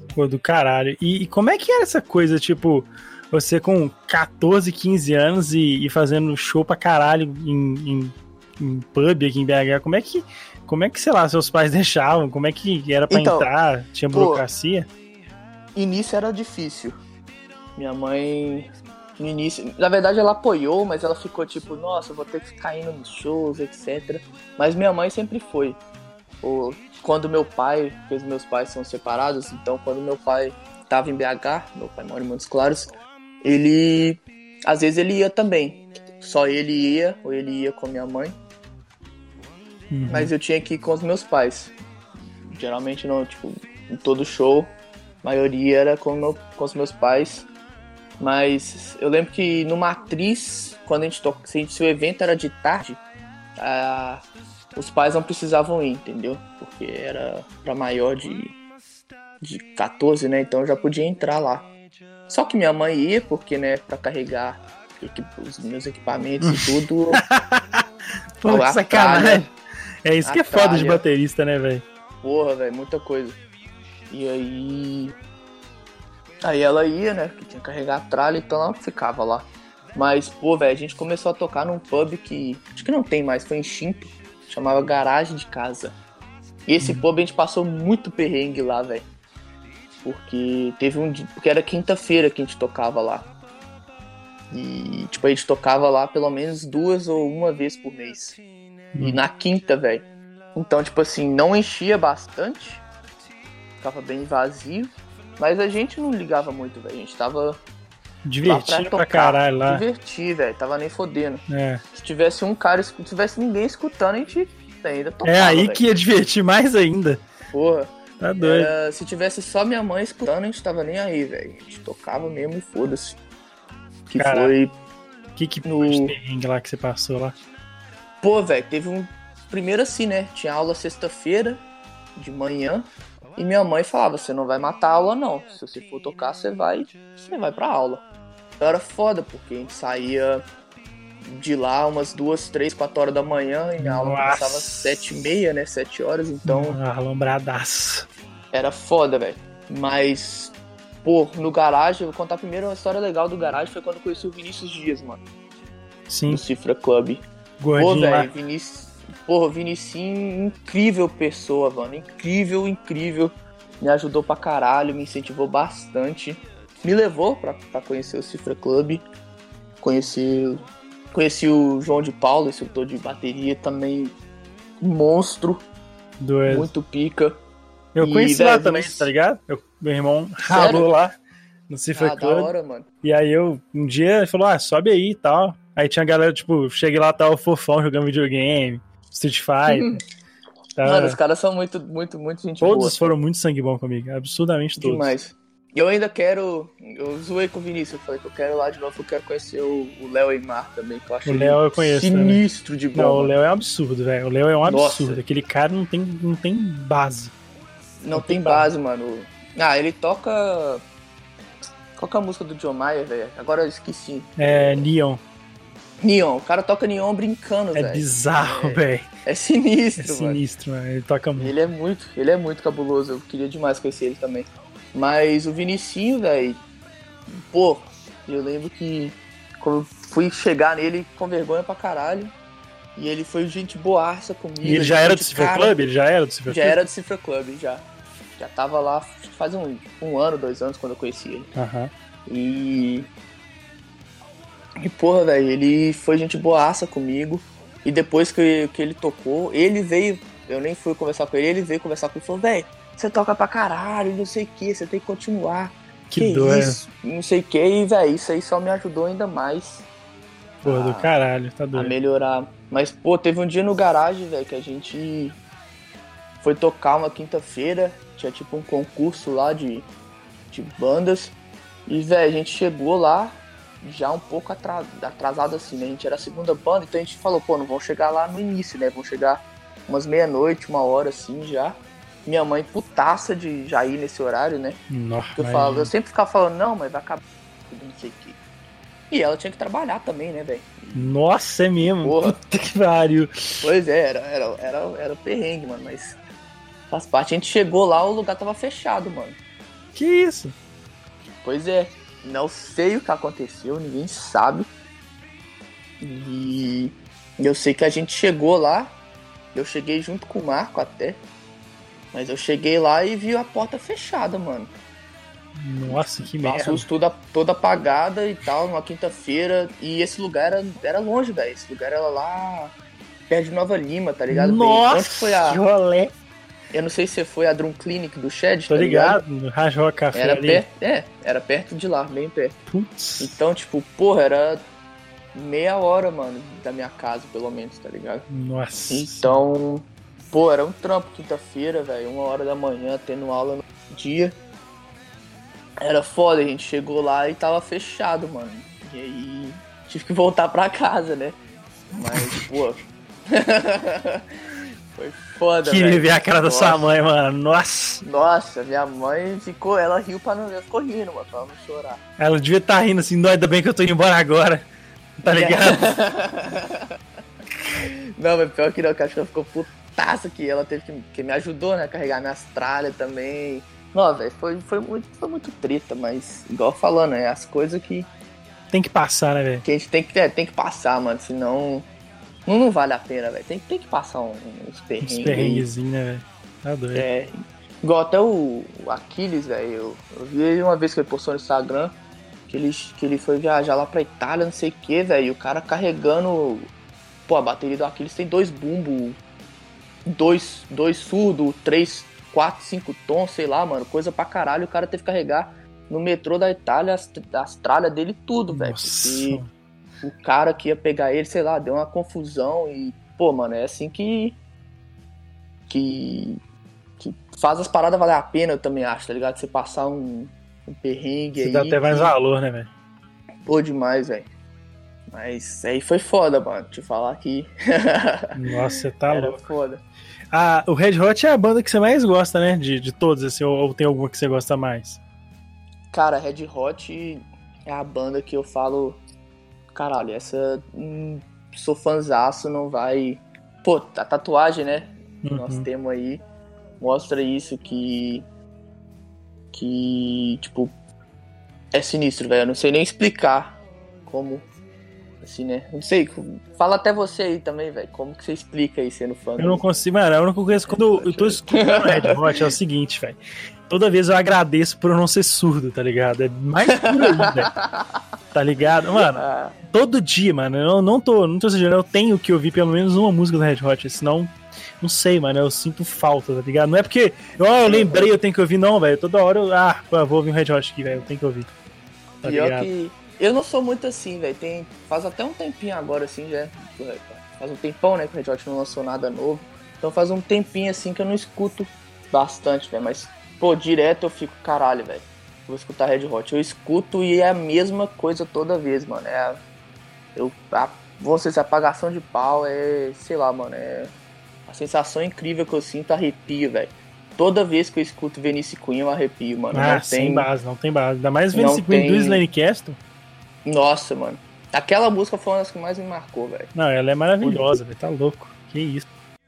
Pô, do caralho. E, e como é que era essa coisa, tipo, você com catorze, quinze anos e, e fazendo show pra caralho em, em, em pub aqui em B H? Como é que, como é que, sei lá, seus pais deixavam? Como é que era pra Então, entrar? Tinha burocracia? Pô, início era difícil. Minha mãe, no início, na verdade ela apoiou, mas ela ficou tipo, nossa, eu vou ter que ficar indo nos shows, etcétera. Mas minha mãe sempre foi. Pô, quando meu pai, porque os meus pais são separados, então quando meu pai tava em B H, meu pai mora em Montes Claros, ele, às vezes ele ia também. Só ele ia, ou ele ia com minha mãe. Uhum. Mas eu tinha que ir com os meus pais. Geralmente não, tipo, em todo show, a maioria era com, meu, com os meus pais. Mas eu lembro que no Matriz, quando a gente toca, se, se o evento era de tarde, a, os pais não precisavam ir, entendeu? Porque era pra maior de, de catorze, né? Então eu já podia entrar lá. Só que minha mãe ia, porque, né, pra carregar os meus equipamentos e tudo. Pô, que sacanagem. É isso que é foda de baterista, né, velho? Porra, velho, muita coisa. E aí... Aí ela ia, né, que tinha que carregar a tralha, então ela ficava lá. Mas, pô, velho, a gente começou a tocar num pub que... Acho que não tem mais, foi extinto. Chamava Garagem de Casa. E esse hum. pub a gente passou muito perrengue lá, velho. Porque teve um dia... Porque era quinta-feira que a gente tocava lá. E, tipo, a gente tocava lá pelo menos duas ou uma vez por mês. Hum. E na quinta, velho. Então, tipo assim, não enchia bastante. Ficava bem vazio. Mas a gente não ligava muito, velho. A gente tava... Divertindo pra, pra caralho lá. Divertir, velho. Tava nem fodendo. É. Se tivesse um cara... Se tivesse ninguém escutando, a gente ainda tocava, É aí véio. Que ia divertir mais ainda. Porra. Tá doido. Era, se tivesse só minha mãe escutando, a gente tava nem aí, velho. A gente tocava mesmo e foda-se. Que Caraca. Foi... Que que no... de perrengue lá que você passou lá? Pô, velho, teve um... Primeiro assim, né? Tinha aula sexta-feira, de manhã. E minha mãe falava, você não vai matar a aula não. Se você for tocar, você vai, você vai pra aula. Então era foda, porque a gente saía de lá umas duas, três, quatro horas da manhã. E a aula começava às sete e meia, né? Sete horas, então... Ah, alombradaço. Era foda, velho. Mas, pô, no garagem, eu vou contar primeiro uma história legal do garagem. Foi quando eu conheci o Vinícius Dias, mano. Sim. Do Cifra Club. Gordinho, pô, velho, Vinícius... Porra, o Vinicinho, incrível pessoa, mano. Incrível, incrível. Me ajudou pra caralho, me incentivou bastante. Me levou pra, pra conhecer o Cifra Club. Conheci, conheci o João de Paulo, instrutor de bateria, também um monstro. Doido. Muito pica. Eu e, conheci véio, lá também, Vinícius... tá ligado? Eu, meu irmão ralou lá no Cifra ah, Club. Da hora, mano. E aí eu, um dia, ele falou, ah, sobe aí e tal. Aí tinha a galera, tipo, cheguei lá, tava o Fofão jogando videogame. Street Fighter. Tá. Mano, os caras são muito, muito, muito gente Todos boa. Todos foram muito sangue bom comigo, absurdamente todos. Demais. Eu ainda quero... Eu zoei com o Vinícius, eu falei que eu quero lá de novo, eu quero conhecer o Léo Eimar também, que eu acho o Léo eu conheço sinistro também. de bom. Não, o Léo é um absurdo, velho. O Léo é um absurdo. Nossa. Aquele cara não tem, não tem base. Não, não tem, tem base, base, mano. Ah, ele toca... Qual que é a música do John Mayer, velho? Agora eu esqueci. É, Neon. Neon, o cara toca Neon brincando, velho. É véio. Bizarro, é, velho. É sinistro, É sinistro, mano. Ele toca muito. Ele é muito, ele é muito cabuloso. Eu queria demais conhecer ele também. Mas o Vinicinho, velho, pô, eu lembro que quando eu fui chegar nele com vergonha pra caralho. E ele foi gente boaça comigo. E ele já era do Cifra Club? Ele já era do Cifra Club? Já era do Cifra Club, já. Já tava lá faz um, um ano, dois anos quando eu conheci ele. Aham. Uhum. E... E, porra, velho, ele foi gente boaça comigo. E depois que, que ele tocou, ele veio... Eu nem fui conversar com ele, ele veio conversar comigo e falou, velho, você toca pra caralho, não sei o que, você tem que continuar. Que, que doido. Isso, não sei o que, e, velho, isso aí só me ajudou ainda mais. Porra, do caralho, tá doido. A melhorar. Mas, pô, teve um dia no garagem, velho, que a gente foi tocar uma quinta-feira. Tinha, tipo, um concurso lá de, de bandas. E, velho, a gente chegou lá já um pouco atrasado assim, né? A gente era a segunda banda, então a gente falou, pô, não vamos chegar lá no início, né? Vamos chegar umas meia-noite, uma hora assim já. Minha mãe putaça de já ir nesse horário, né? Nossa, eu, falo, eu sempre ficava falando, não, mas vai acabar tudo, não sei o quê. E ela tinha que trabalhar também, né, velho? Nossa, é mesmo? Porra. Puta que pariu. Pois é, era, era, era, era perrengue, mano, mas faz parte. A gente chegou lá, o lugar tava fechado, mano. Que isso? Pois é, não sei o que aconteceu, ninguém sabe. E eu sei que a gente chegou lá, eu cheguei junto com o Marco até, mas eu cheguei lá e vi a porta fechada, mano. Nossa, que A merda. luz toda, toda apagada e tal, numa quinta-feira, e esse lugar era, era longe, velho, esse lugar era lá perto de Nova Lima, tá ligado? Nossa, Onde foi a... que rolê. Eu não sei se foi a Drum Clinic do Shed, Tô tá ligado, ligado? no Hard Rock Café Era ali. perto, é, era perto de lá, bem perto. Putz. Então, tipo, porra, era meia hora, mano, da minha casa, pelo menos, tá ligado? Nossa. Então, pô, era um trampo quinta-feira, velho, uma hora da manhã, tendo aula no dia. Era foda, a gente chegou lá e tava fechado, mano. E aí, tive que voltar pra casa, né? Mas, pô... Foi foda, velho. Queria ver a cara da Nossa. sua mãe, mano. Nossa. Nossa, minha mãe ficou, ela riu pra não, ela ficou rindo, mano, pra não chorar. Ela devia estar rindo assim, não, ainda bem que eu tô indo embora agora. Tá ligado? Não, mas pior que não, que acho que ela ficou putaça que ela teve que, que me ajudou, né, a carregar minhas tralhas também. Não, velho, foi, foi, muito, foi muito treta, mas igual falando, é as coisas que, Tem que passar, né, velho? que a gente tem que, é, tem que passar, mano, senão não, não vale a pena, velho. Tem, tem que passar um, uns perrengues. Uns perrenguezinhos, né, velho? Tá doido. É, igual até o, o Aquiles, velho, eu, eu vi ele uma vez que ele postou no Instagram, que ele, que ele foi viajar lá pra Itália, não sei o que, velho, e o cara carregando, pô, a bateria do Aquiles tem dois bumbos, dois, dois surdos, três, quatro, cinco tons, sei lá, mano, coisa pra caralho, o cara teve que carregar no metrô da Itália as, as tralhas dele tudo, velho, porque o cara que ia pegar ele, sei lá, deu uma confusão e, pô, mano, é assim que que que faz as paradas valer a pena, eu também acho, tá ligado? Você passar um, um perrengue Você aí. dá até mais que... valor, né, velho? Pô, demais, velho. Mas aí foi foda, mano. Te falar que. Nossa, você tá Era louco. foda. Ah, o Red Hot é a banda que você mais gosta, né? De, de todos, assim, ou, ou tem alguma que você gosta mais? Cara, Red Hot é a banda que eu falo. Caralho, essa. Hum, sou fãzaço, não vai. Pô, a tatuagem, né? Uhum. Nós temos aí. Mostra isso que. Que. Tipo. É sinistro, velho. Eu não sei nem explicar como. Assim, né? Não sei. Fala até você aí também, velho. Como que você explica aí sendo fã? Eu não consigo, mano. A única coisa quando eu tô escutando Red Hot é o seguinte, velho. Toda vez eu agradeço por eu não ser surdo, tá ligado? É mais por aí, velho. Tá ligado? Mano, Ah. todo dia, mano. Eu não tô, não tô exagerando. Eu tenho que ouvir pelo menos uma música do Red Hot. Senão, não sei, mano. Eu sinto falta, tá ligado? Não é porque eu, eu lembrei, eu tenho que ouvir, não, velho. Toda hora eu. Ah, pô, eu vou ouvir um Red Hot aqui, velho. Eu tenho que ouvir. Tá Pior ligado? que. Eu não sou muito assim, velho. Tem... Faz até um tempinho agora, assim, já. Faz um tempão, né? Que o Red Hot não lançou nada novo. Então faz um tempinho, assim, que eu não escuto bastante, velho. Mas, pô, direto eu fico, caralho, velho. Vou escutar Red Hot. Eu escuto e é a mesma coisa toda vez, mano. É a. Eu. A... Você se apagação de pau é. Sei lá, mano. É. A sensação incrível que eu sinto, arrepio, velho. Toda vez que eu escuto Venice Queen, eu arrepio, mano. Ah, não sem tem... base, não tem base. Ainda mais Venice Queen tem... do Slane Castle. Nossa, mano. Aquela música foi uma das que mais me marcou, velho. Não, ela é maravilhosa, velho. Tá louco. Que isso.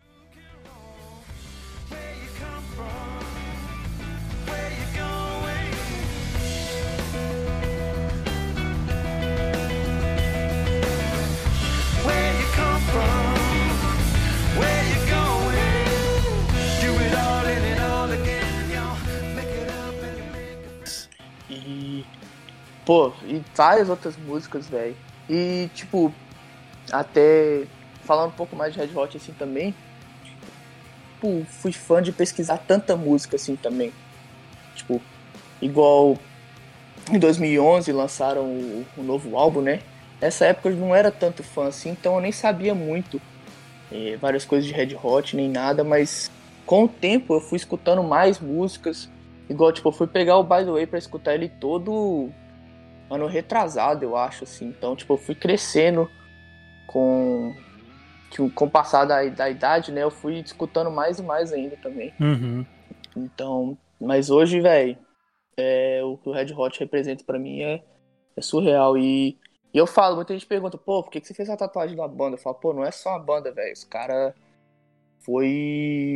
E, pô, e várias outras músicas, velho. E, tipo, até falando um pouco mais de Red Hot assim também, tipo, fui fã de pesquisar tanta música assim também. Tipo, igual em dois mil e onze lançaram o, o novo álbum, né? Nessa época eu não era tanto fã assim, então eu nem sabia muito é, várias coisas de Red Hot, nem nada, mas com o tempo eu fui escutando mais músicas. Igual, tipo, eu fui pegar o By The Way pra escutar ele todo ano retrasado, eu acho, assim. Então, tipo, eu fui crescendo com, com o passar da, da idade, né? Eu fui escutando mais e mais ainda também. Uhum. Então, mas hoje, velho, é, o que o Red Hot representa pra mim é, é surreal. E, e eu falo, muita gente pergunta, pô, por que, que você fez a tatuagem da banda? Eu falo, pô, não é só uma banda, velho. Os cara foi...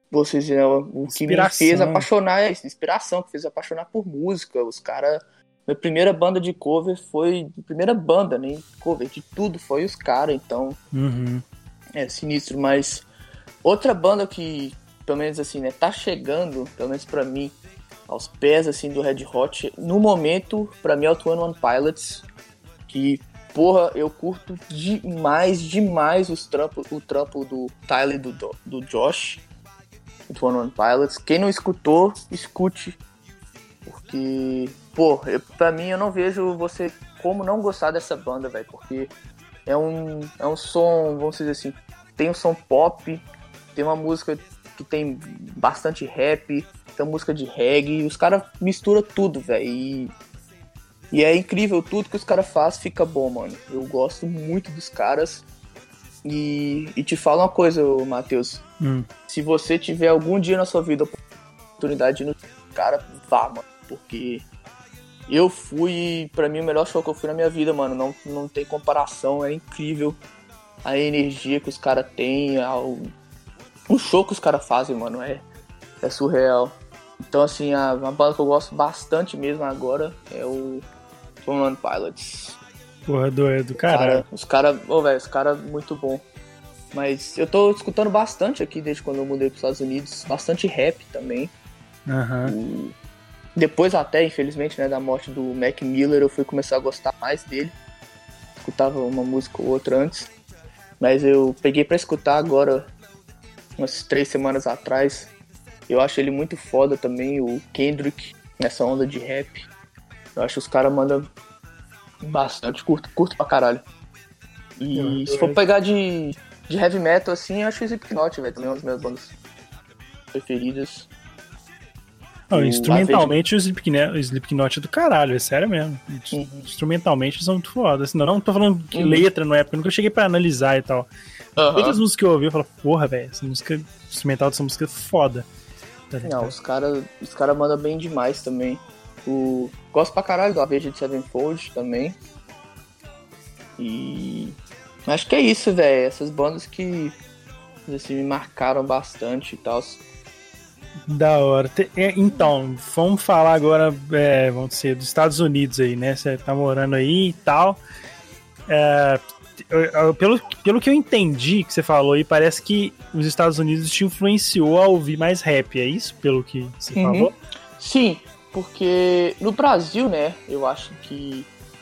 vocês, né, o que me fez apaixonar, é inspiração, que fez apaixonar por música. Os caras, minha primeira banda de cover foi, primeira banda, nem cover, de tudo foi os caras, então uhum. é sinistro. Mas outra banda que, pelo menos assim, né, tá chegando, pelo menos pra mim, aos pés assim do Red Hot, no momento, pra mim é o Twenty One Pilots, que, porra, eu curto demais, demais os trampo, o trampo do Tyler e do, do Josh, do Twenty One Pilots. Quem não escutou, escute, porque, pô, eu, pra mim eu não vejo você como não gostar dessa banda, velho, porque é um, é um som, vamos dizer assim, tem um som pop, tem uma música que tem bastante rap, tem música de reggae, e os caras misturam tudo, velho, e, e é incrível, tudo que os caras fazem fica bom, mano. Eu gosto muito dos caras, e, e te falo uma coisa, Matheus, hum. se você tiver algum dia na sua vida a oportunidade de ir no cara, vá, mano, porque eu fui, pra mim, o melhor show que eu fui na minha vida, mano, não, não tem comparação, é incrível a energia que os caras têm, ao... o show que os caras fazem, mano, é, é surreal. Então, assim, a, uma banda que eu gosto bastante mesmo agora é o Twenty One Pilots. Porra, doido, caralho. Os caras, ô, velho, os caras muito bom. Mas eu tô escutando bastante aqui desde quando eu mudei pros Estados Unidos, bastante rap também. Uhum. Depois até, infelizmente, né, da morte do Mac Miller, eu fui começar a gostar mais dele. Escutava uma música ou outra antes. Mas eu peguei pra escutar agora, umas três semanas atrás. Eu acho ele muito foda também, o Kendrick, nessa onda de rap. Eu acho que os caras mandam bastante, curto, curto pra caralho. E eu, eu, se for pegar de, de heavy metal, assim, eu acho o Slipknot, velho, também é uma das minhas bandas preferidas. Não, o instrumentalmente o Slipknot, o Slipknot é do caralho, é sério mesmo. Uhum. Instrumentalmente eles são muito foda. Assim, não, não tô falando que uhum. letra não é, porque eu nunca cheguei pra analisar e tal. Uhum. Todas as músicas que eu ouvi, eu falo, porra, velho, essa música, instrumental dessa música é foda. Tá, não, tá. os caras os cara mandam bem demais também. O... Gosto pra caralho do Avenged Sevenfold também. E acho que é isso, velho. Essas bandas que assim, me marcaram bastante e tal. Da hora. Então, vamos falar agora, é, vamos dizer, dos Estados Unidos aí, né? Você tá morando aí e tal. É, eu, eu, pelo, pelo que eu entendi que você falou aí, parece que os Estados Unidos te influenciou a ouvir mais rap, é isso? Pelo que você uhum. falou? Sim, porque no Brasil, né, eu acho que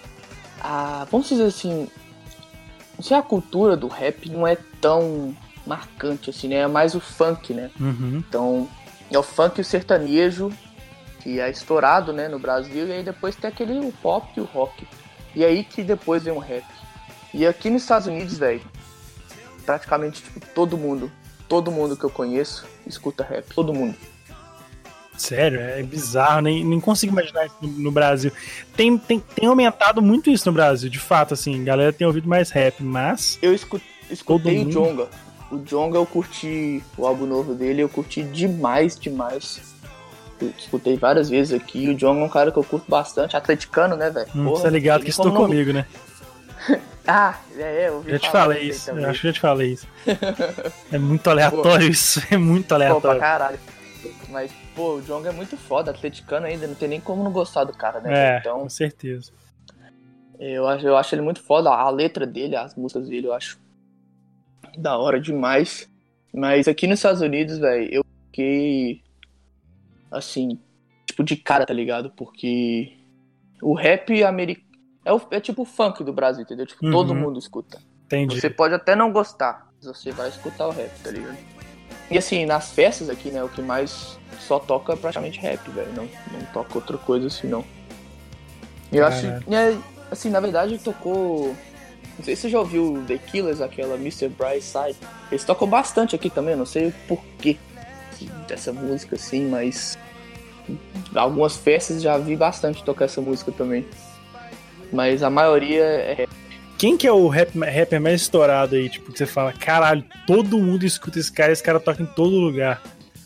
a, vamos dizer assim, não sei, a cultura do rap não é tão marcante assim, né? É mais o funk, né? Uhum. Então, é o funk e o sertanejo que é estourado, né, no Brasil, e aí depois tem aquele o pop e o rock. E aí que depois vem o rap. E aqui nos Estados Unidos, velho, praticamente tipo, todo mundo, todo mundo que eu conheço escuta rap, todo mundo. Sério, é bizarro, nem, nem consigo imaginar isso no, no Brasil. Tem, tem, tem aumentado muito isso no Brasil, de fato, assim, a galera tem ouvido mais rap, mas... Eu escu, escutei o Djonga. O Djonga eu curti, o álbum novo dele, eu curti demais, demais. Eu escutei várias vezes aqui, o Djonga é um cara que eu curto bastante, atleticano, né, velho? Hum, você tá ligado que estou não... comigo, né? Ah, é, é, eu ouvi já te falei isso, eu acho que já te falei isso. É muito aleatório. Pô, isso, é muito aleatório. Pô, pra caralho. Mas, pô, o Djonga é muito foda, atleticano ainda, não tem nem como não gostar do cara, né? É, então, com certeza. Eu acho, eu acho ele muito foda, a letra dele, as músicas dele, eu acho da hora demais. Mas aqui nos Estados Unidos, velho, eu fiquei, assim, tipo de cara, tá ligado? Porque o rap americano é, o, é tipo o funk do Brasil, entendeu? Tipo, uhum. todo mundo escuta. Entendi. Você pode até não gostar, mas você vai escutar o rap, tá ligado? E assim, nas festas aqui, né, o que mais só toca praticamente rap, velho. Não, não toca outra coisa assim, não. E eu acho, é, assim, na verdade tocou... Não sei se você já ouviu The Killers, aquela mister Brightside. Eles tocam bastante aqui também, não sei o porquê dessa música, assim, mas... Algumas festas já vi bastante tocar essa música também. Mas a maioria é rap. Quem que é o rap, rapper mais estourado aí? Tipo, que você fala, caralho, todo mundo escuta esse cara, esse cara toca em todo lugar.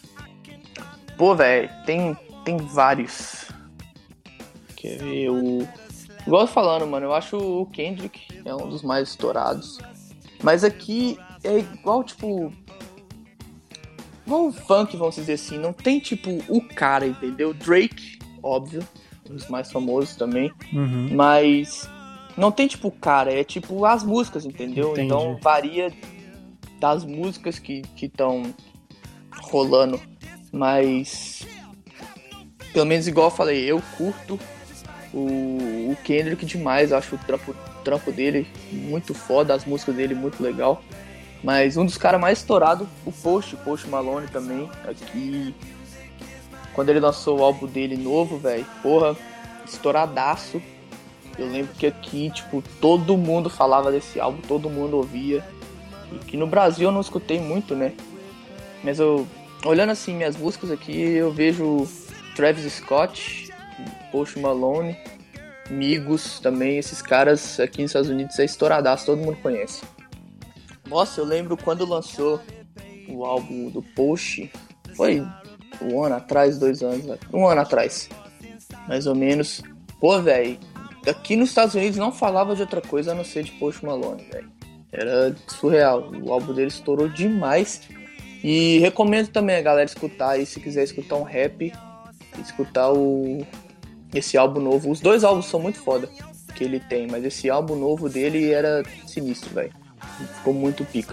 Pô, velho, tem, tem vários. Quer ver, o... Igual eu tô falando, mano, eu acho o Kendrick é um dos mais estourados. Mas aqui é igual, tipo... Não funk, vamos dizer assim, não tem tipo o cara, entendeu? Drake, óbvio, um dos mais famosos também, Uhum. mas não tem tipo o cara, é tipo as músicas, entendeu? Entendi. Então varia das músicas que estão rolando, mas pelo menos igual eu falei, eu curto o, o Kendrick demais, eu acho o trampo, trampo dele muito foda, as músicas dele muito legal. Mas um dos caras mais estourados, o Post, Post Malone também, aqui, quando ele lançou o álbum dele novo, velho, porra, estouradaço. Eu lembro que aqui, tipo, todo mundo falava desse álbum, todo mundo ouvia. E que no Brasil eu não escutei muito, né? Mas eu, olhando assim minhas músicas aqui, eu vejo Travis Scott, Post Malone, Migos também, esses caras aqui nos Estados Unidos é estouradaço, todo mundo conhece. Nossa, eu lembro quando lançou o álbum do Post, foi um ano atrás, dois anos, um ano atrás, mais ou menos. Pô, velho, aqui nos Estados Unidos não falava de outra coisa a não ser de Post Malone, velho. Era surreal, o álbum dele estourou demais. E recomendo também a galera escutar aí, se quiser escutar um rap, escutar o... esse álbum novo. Os dois álbuns são muito foda que ele tem, mas esse álbum novo dele era sinistro, velho. Ficou muito pica.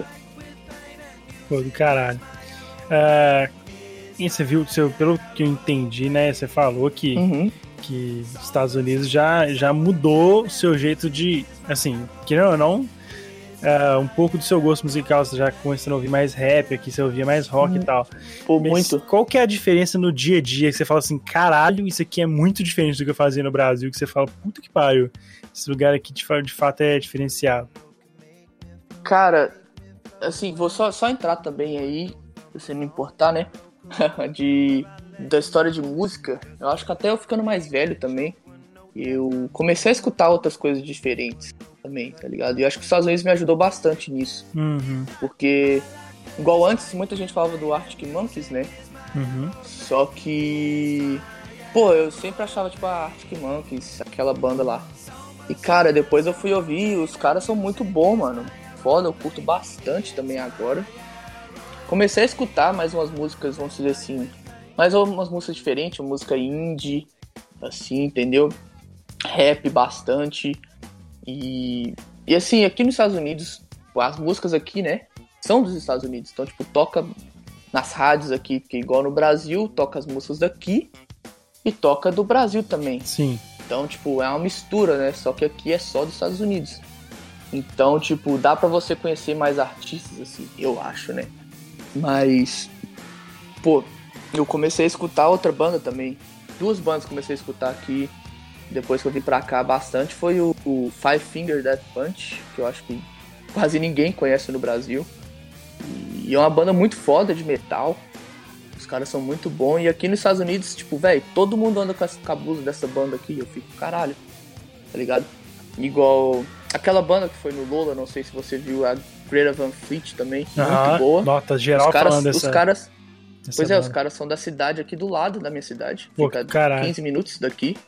Pô, do caralho. Uh, e você viu, você, pelo que eu entendi, né? Você falou que, Uhum. que os Estados Unidos já, já mudou o seu jeito de. Assim, querendo ou não, uh, um pouco do seu gosto musical. Você já começando a ouvir mais rap aqui, você ouvia mais rock Uhum. e tal. Pô, Mas muito. qual que é a diferença no dia a dia? Que você fala assim, caralho, isso aqui é muito diferente do que eu fazia no Brasil. Que você fala, puta que pariu, esse lugar aqui de, de fato é diferenciado. Cara, assim, vou só, só entrar também aí, se você não importar, né? de, da história de música. Eu acho que até eu ficando mais velho também, eu comecei a escutar outras coisas diferentes também, tá ligado? E eu acho que os Estados Unidos me ajudou bastante nisso. Uhum. Porque, igual antes, muita gente falava do Arctic Monkeys, né? Uhum. Só que, pô, eu sempre achava, tipo, a Arctic Monkeys, aquela banda lá. E, cara, depois eu fui ouvir, os caras são muito bons, mano. Foda, eu curto bastante também agora. Comecei a escutar mais umas músicas, vamos dizer assim, mais umas músicas diferentes, música indie, assim, entendeu? Rap bastante. E, e assim, aqui nos Estados Unidos, as músicas aqui, né, são dos Estados Unidos. Então, tipo, toca nas rádios aqui, porque igual no Brasil, toca as músicas daqui e toca do Brasil também. Sim. Então, tipo, é uma mistura, né? Só que aqui é só dos Estados Unidos. Então, tipo, dá pra você conhecer mais artistas, assim, eu acho, né? Mas, pô, eu comecei a escutar outra banda também. Duas bandas que comecei a escutar aqui, depois que eu vim pra cá bastante, foi o, o Five Finger Death Punch, que eu acho que quase ninguém conhece no Brasil. E é uma banda muito foda de metal. Os caras são muito bons. E aqui nos Estados Unidos, tipo, velho, todo mundo anda com essa cabuza dessa banda aqui. Eu fico, caralho, tá ligado? Igual aquela banda que foi no Lola, não sei se você viu, a Greta Van Fleet também, Ah, muito boa. Nota geral os caras, falando dessa, os caras, dessa pois é, banda. os caras são da cidade aqui do lado da minha cidade. Pô, fica caralho. quinze minutos daqui.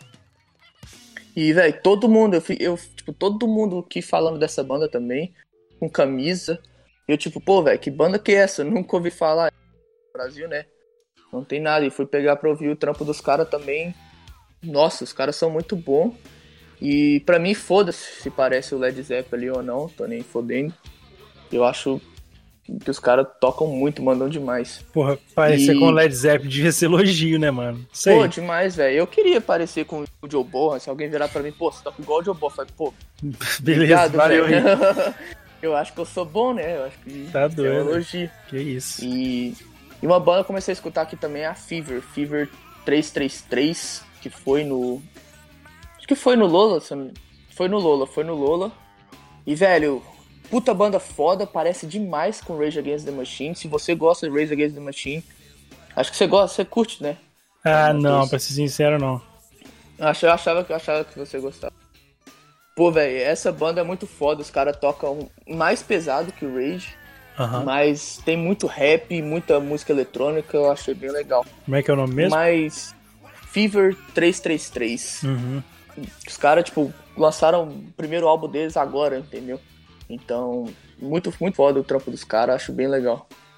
E, velho, todo mundo, eu, eu, tipo, todo mundo aqui falando dessa banda também, com camisa. Eu, tipo, pô, velho, que banda que é essa? Eu nunca ouvi falar no Brasil, né? Não tem nada. E fui pegar pra ouvir o trampo dos caras também. Nossa, os caras são muito bons. E pra mim, foda-se se parece o Led Zeppelin ou não, tô nem fodendo. Eu acho que os caras tocam muito, mandam demais. Porra, parecer E- com o Led Zeppelin devia ser elogio, né, mano? Sei. Pô, demais, velho. Eu queria parecer com o Joe Bohan, se alguém virar pra mim, pô, você toca igual o Joe Bohan. Eu falei, pô, Beleza, obrigado, valeu aí. velho. Eu acho que eu sou bom, né? Eu acho que Tá é um doido. elogio. Que isso. E, e uma banda que eu comecei a escutar aqui também é a Fever, Fever trezentos e trinta e três, que foi no... Acho que foi no Lola, se eu não- foi no Lola, foi no Lola. E, velho, puta banda foda, parece demais com Rage Against the Machine. Se você gosta de Rage Against the Machine, acho que você gosta, você curte, né? Ah, Matheus? não, pra ser sincero, não. Eu achava, eu achava, eu achava que você gostava. Pô, velho, essa banda é muito foda, os caras tocam mais pesado que o Rage. Aham. Mas tem muito rap, muita música eletrônica, eu achei bem legal. Como é que é o nome mesmo? Mas Fever trezentos e trinta e três. Uhum. Os caras, tipo, lançaram o primeiro álbum deles agora, entendeu? Então, muito, muito foda o trampo dos caras, acho bem legal.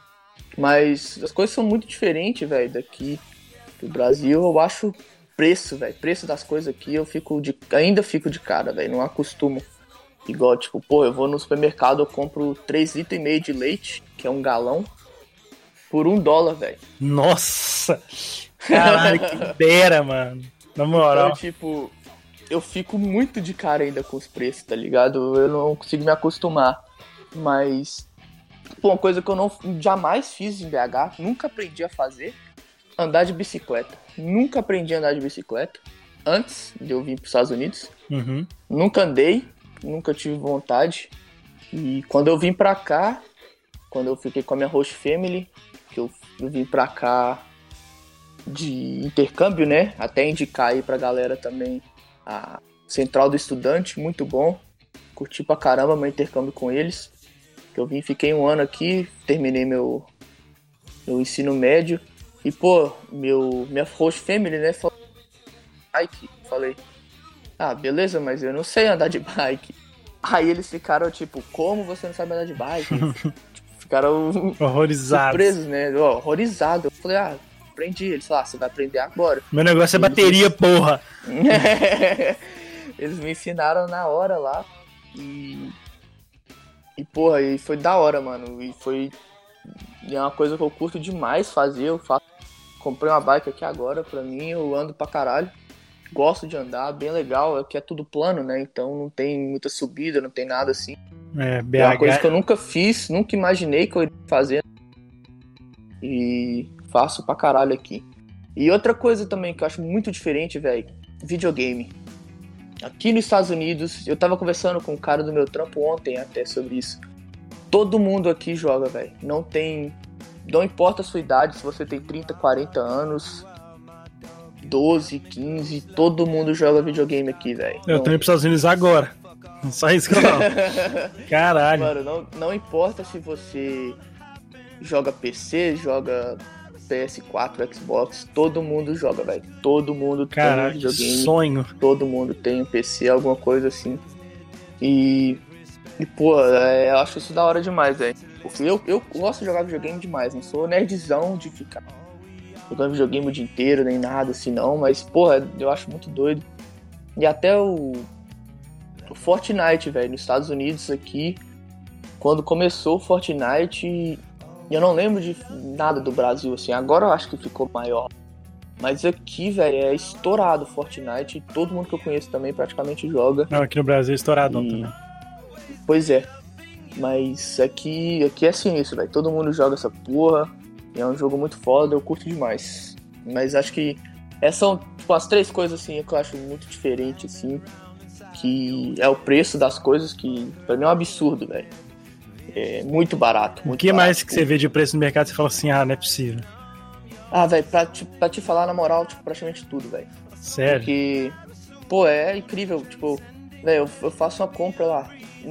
Mas as coisas são muito diferentes, velho, daqui do Brasil. Eu acho preço, velho, preço das coisas aqui, eu fico de, ainda fico de cara, velho, não acostumo. Igual, tipo, pô, eu vou no supermercado, eu compro três litros e meio de leite, que é um galão, por um dólar, velho. Nossa! Caralho, que dera, mano. Na moral. Então, tipo, eu fico muito de cara ainda com os preços, tá ligado? Eu não consigo me acostumar. Mas, pô, uma coisa que eu não jamais fiz em B H, nunca aprendi a fazer, andar de bicicleta. Nunca aprendi a andar de bicicleta antes de eu vir para os Estados Unidos. Uhum. Nunca andei, nunca tive vontade. E quando eu vim pra cá, quando eu fiquei com a minha host family, que eu, eu vim pra cá de intercâmbio, né? Até indicar aí pra galera também a Central do Estudante, muito bom. Curti pra caramba meu intercâmbio com eles. Eu vim, fiquei um ano aqui, terminei meu, meu ensino médio. E, pô, meu, minha host family, né, falou bike. Falei, ah, beleza, mas eu não sei andar de bike. Aí eles ficaram, tipo, como você não sabe andar de bike? Tipo, ficaram horrorizados, surpresos, né? Oh, horrorizado. Eu falei, ah, aprendi. Eles falaram, ah, você vai aprender agora. Meu negócio é bateria, eles... porra. Eles me ensinaram na hora lá. E... E, porra, e foi da hora, mano. E foi... E é uma coisa que eu curto demais fazer. Eu faço... Comprei uma bike aqui agora, pra mim, eu ando pra caralho. Gosto de andar, bem legal. Aqui é tudo plano, né? Então não tem muita subida, não tem nada assim. É, B H... é uma coisa que eu nunca fiz, nunca imaginei que eu iria fazer. E faço pra caralho aqui. E outra coisa também que eu acho muito diferente, velho, videogame. Aqui nos Estados Unidos, eu tava conversando com um cara do meu trampo ontem até sobre isso. Todo mundo aqui joga, velho. Não tem... Não importa a sua idade, se você tem trinta, quarenta anos, doze, quinze, todo mundo joga videogame aqui, velho. Eu não... tô indo pros Estados Unidos agora. Só isso que eu falo. Caralho. Mano, não, não importa se você joga P C, joga P S quatro, Xbox, todo mundo joga, velho. Todo mundo Caralho, tem um videogame. Sonho. Todo mundo tem um P C, alguma coisa assim. E... E, pô, é, eu acho isso da hora demais, velho. Porque eu, eu gosto de jogar videogame demais. Não sou nerdzão de ficar jogando videogame o dia inteiro, nem nada assim, não. Mas, porra, eu acho muito doido. E até o, o Fortnite, velho, nos Estados Unidos aqui, quando começou o Fortnite, eu não lembro de nada do Brasil, assim. Agora eu acho que ficou maior. Mas aqui, velho, é estourado o Fortnite. Todo mundo que eu conheço também praticamente joga. Não, aqui no Brasil é estourado e... também. Pois é. Mas aqui, aqui é sinistro, velho. Todo mundo joga essa porra. É um jogo muito foda, eu curto demais. Mas acho que essas são tipo, as três coisas assim que eu acho muito diferente, assim. Que é o preço das coisas, que pra mim é um absurdo, velho. É muito barato. Muito o que barato, mais que você vê de preço no mercado e você fala assim, ah, não é possível? Ah, velho, pra, te, pra te falar na moral, tipo, praticamente tudo, velho. Sério? Porque, pô, é incrível, tipo, velho, eu, eu faço uma compra lá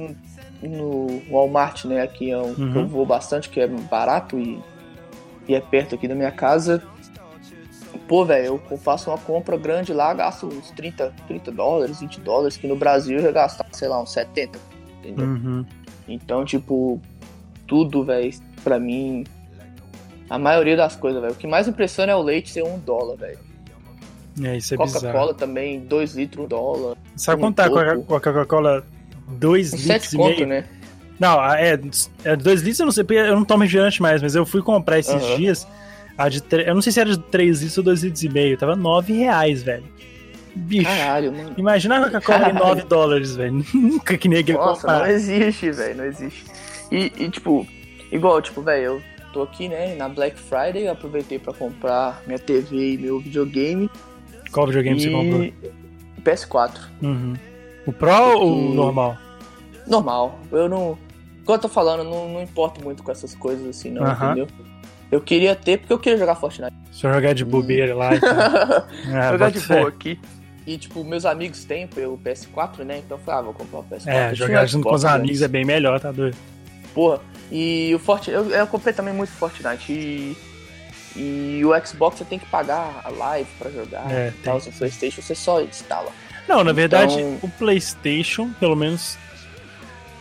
no Walmart, né, aqui é um uhum. que eu vou bastante, que é barato e, e é perto aqui da minha casa. Pô, velho, eu faço uma compra grande lá, gasto uns trinta dólares, vinte dólares, que no Brasil eu ia gastar, sei lá, uns setenta, entendeu? Uhum. Então, tipo, tudo, velho, pra mim, a maioria das coisas, velho, o que mais impressiona é o leite ser um dólar, velho. É, isso é Coca-Cola bizarro. também, dois litros, um dólar. Sabe quanto tá com a Coca-Cola? dois litros sete e conto, meio? né? Não, é, é dois litros, eu não sei, porque eu não tomo refrigerante mais, mas eu fui comprar esses uhum. dias, a de tre... eu não sei se era de três litros ou dois litros e meio, tava nove reais, velho. Bicho, caralho, mano. Imagina a Coca-Cola em nove dólares, velho. Nunca que nem aquele Nossa, comprar. não existe, velho, não existe. E, e tipo, igual, tipo, velho, eu tô aqui, né, na Black Friday, eu aproveitei pra comprar minha T V e meu videogame. Qual videogame e... você comprou? P S quatro. Uhum. O Pro ou o normal? Normal. Eu não... Como eu tô falando, eu não, não importo muito com essas coisas assim, não, uhum. entendeu? Eu queria ter, porque eu queria jogar Fortnite. Só jogar de bobeira e... lá. Então. ah, jogar de boa aqui. E, tipo, meus amigos têm o P S quatro, né? Então eu falei, ah, vou comprar o P S quatro. É, jogar junto com os amigos é bem melhor, tá doido? Porra, e o Fortnite... Eu, eu comprei também muito Fortnite. E... E o Xbox você tem que pagar a live pra jogar. É, tal, o PlayStation você só instala. Não, na verdade, então... o PlayStation, pelo menos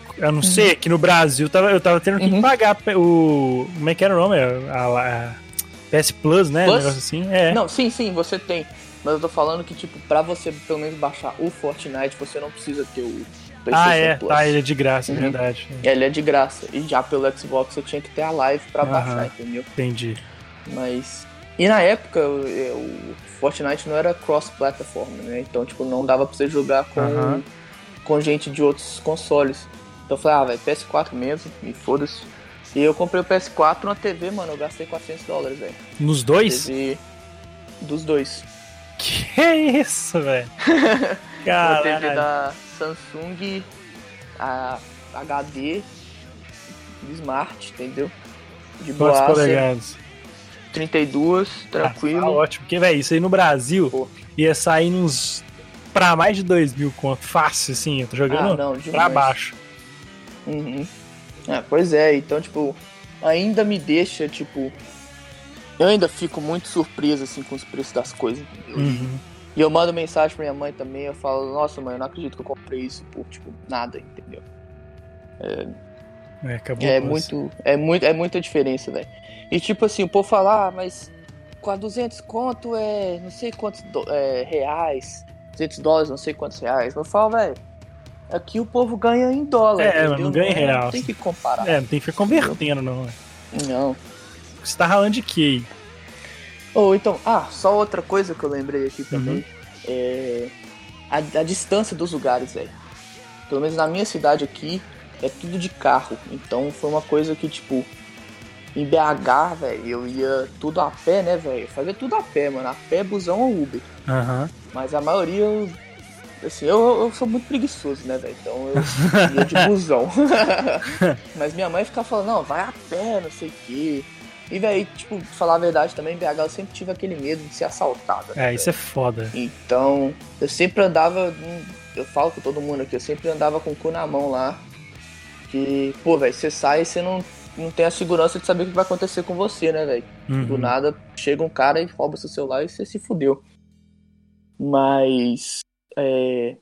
Eu não sei, aqui no Brasil eu tava, eu tava tendo que Uhum. pagar o... Como é que era o nome? A, a, a P S Plus, né? Plus? Um negócio assim. É. Não, sim, sim, você tem. Mas eu tô falando que, tipo, pra você pelo menos baixar o Fortnite, você não precisa ter o PlayStation Ah, é. Plus. Tá, ele é de graça, é Uhum. verdade. Ele é de graça. E já pelo Xbox você tinha que ter a live pra Aham. baixar, entendeu? Entendi. Mas... E na época, o, o Fortnite não era cross-platform, né? Então, tipo, não dava pra você jogar com, Aham. com gente de outros consoles. Então eu falei, ah, velho, P S quatro mesmo, e foda-se. E eu comprei o P S quatro na T V, mano, eu gastei quatrocentos dólares, velho. Nos dois? T V dos dois. Que isso, velho? Uma T V Caralho. da Samsung, a H D, Smart, entendeu? De Quantas boaça, polegadas? trinta e dois, tranquilo. Ah, tá ótimo. Porque, velho, isso aí no Brasil Pô. ia sair uns... Pra mais de dois mil conto. Fácil, assim. Eu tô jogando Ah, não, pra demais. baixo. Uhum. É, pois é, então, tipo, ainda me deixa, tipo... Eu ainda fico muito surpreso, assim, com os preços das coisas, entendeu? Uhum. E eu mando mensagem pra minha mãe também, eu falo, nossa, mãe, eu não acredito que eu comprei isso por, tipo, nada, entendeu? É, acabou. É muito, é muito, é muita diferença, velho. E tipo assim, o povo fala, ah, mas com a duzentos conto é não sei quantos do, é, reais, duzentos dólares, não sei quantos reais. Eu falo, velho, aqui o povo ganha em dólar, É, entendeu? mas não ganha em é- real. Não tem que comparar. É, não tem que ficar convertendo, não. né? Não. Você tá ralando de quê? Ou então, ah, só outra coisa que eu lembrei aqui também. Uhum. É a, a distância dos lugares, velho. Pelo menos na minha cidade aqui, é tudo de carro. Então foi uma coisa que, tipo, em B H, velho, eu ia tudo a pé, né, velho? Fazia tudo a pé, mano. A pé, busão ou Uber. Aham. Mas a maioria, eu, assim, eu, eu sou muito preguiçoso, né, velho? Então eu ia de busão. Mas minha mãe ficava falando, não, vai a pé, não sei o quê. E, velho, tipo, pra falar a verdade também, em B H eu sempre tive aquele medo de ser assaltado. né, É, isso é foda. Então, eu sempre andava, eu falo com todo mundo aqui, eu sempre andava com o cu na mão lá. Que, pô, velho, você sai e você não, não tem a segurança de saber o que vai acontecer com você, né, velho? Uhum. Do nada, chega um cara e rouba seu celular e você se fudeu. Mas, é,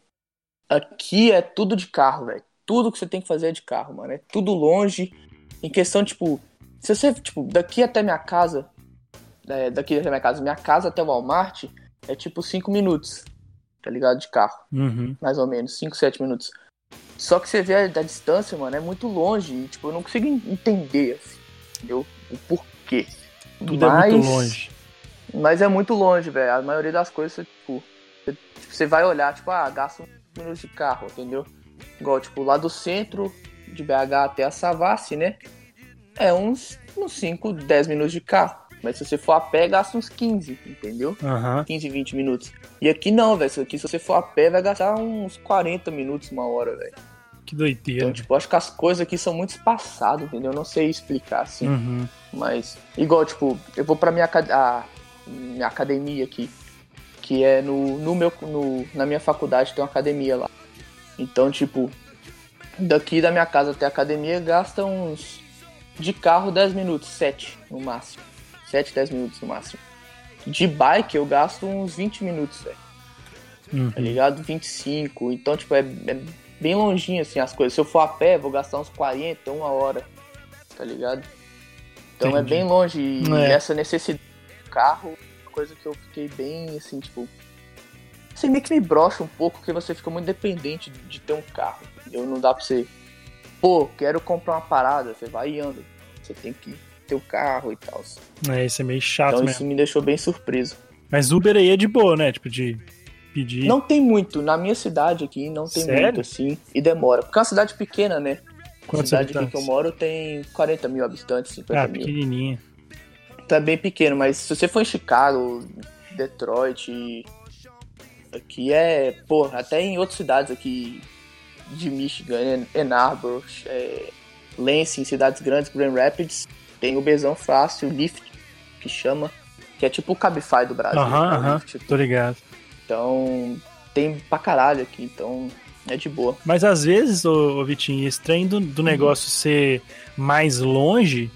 aqui é tudo de carro, velho. Tudo que você tem que fazer é de carro, mano. É tudo longe. Em questão, tipo, se você, tipo, daqui até minha casa, é, daqui até minha casa, minha casa até o Walmart é tipo cinco minutos, tá ligado? De carro, Uhum. mais ou menos, cinco, sete minutos. Só que você vê a, da distância, mano, é muito longe. E, tipo, eu não consigo entender, assim, entendeu? O porquê. Tudo mas, é muito longe. Mas é muito longe, velho. A maioria das coisas, você, tipo, você, tipo, você vai olhar, tipo, ah, gasta uns minutos de carro, entendeu? Igual, tipo, lá do centro de B H até a Savassi, né? É uns, uns cinco, dez minutos de carro. Mas se você for a pé, gasta uns quinze, entendeu? Aham. quinze, vinte minutos. E aqui não, velho. Aqui, se você for a pé, vai gastar uns quarenta minutos, uma hora, velho. Que doideira. Então, tipo, acho que as coisas aqui são muito espaçadas, entendeu? Eu não sei explicar, assim. Uhum. Mas, igual, tipo, eu vou pra minha, acad- a, minha academia aqui, que é no, no meu, no, na minha faculdade, tem uma academia lá. Então, tipo, daqui da minha casa até a academia gasta uns, de carro, dez minutos, sete no máximo. sete, dez minutos no máximo. De bike eu gasto uns vinte minutos, velho. Uhum. Tá ligado? vinte e cinco. Então, tipo, é, é bem longinho, assim, as coisas. Se eu for a pé, vou gastar uns quarenta, uma hora. Tá ligado? Então Entendi. é bem longe. E É. essa necessidade do carro, coisa que eu fiquei bem, assim, tipo... Assim, meio que me brocha um pouco, porque você fica muito dependente de ter um carro. Entendeu? Não dá pra você... Pô, quero comprar uma parada. Você vai e anda. Você tem que ter o carro e tal. É, isso é meio chato Então mesmo. isso me deixou bem surpreso. Mas Uber aí é de boa, né? Tipo, de pedir. Não tem muito. Na minha cidade aqui não tem Sério? muito, assim. E demora. Porque é uma cidade pequena, né? A Quantos cidade aqui habitantes? que eu moro tem quarenta mil habitantes, cinquenta Ah, mil. pequenininha. Então é bem pequeno, mas se você for em Chicago, Detroit, aqui é... Pô, até em outras cidades aqui de Michigan, Ann Arbor, é, Lansing, cidades grandes, Grand Rapids, tem o Uberzão fácil, Lyft, que chama, que é tipo o Cabify do Brasil. Aham, né? O aham. Lyft. Tô ligado. Então, tem pra caralho aqui, então é de boa. Mas às vezes, ô, ô Vitinho, esse trem do, do negócio ser mais longe,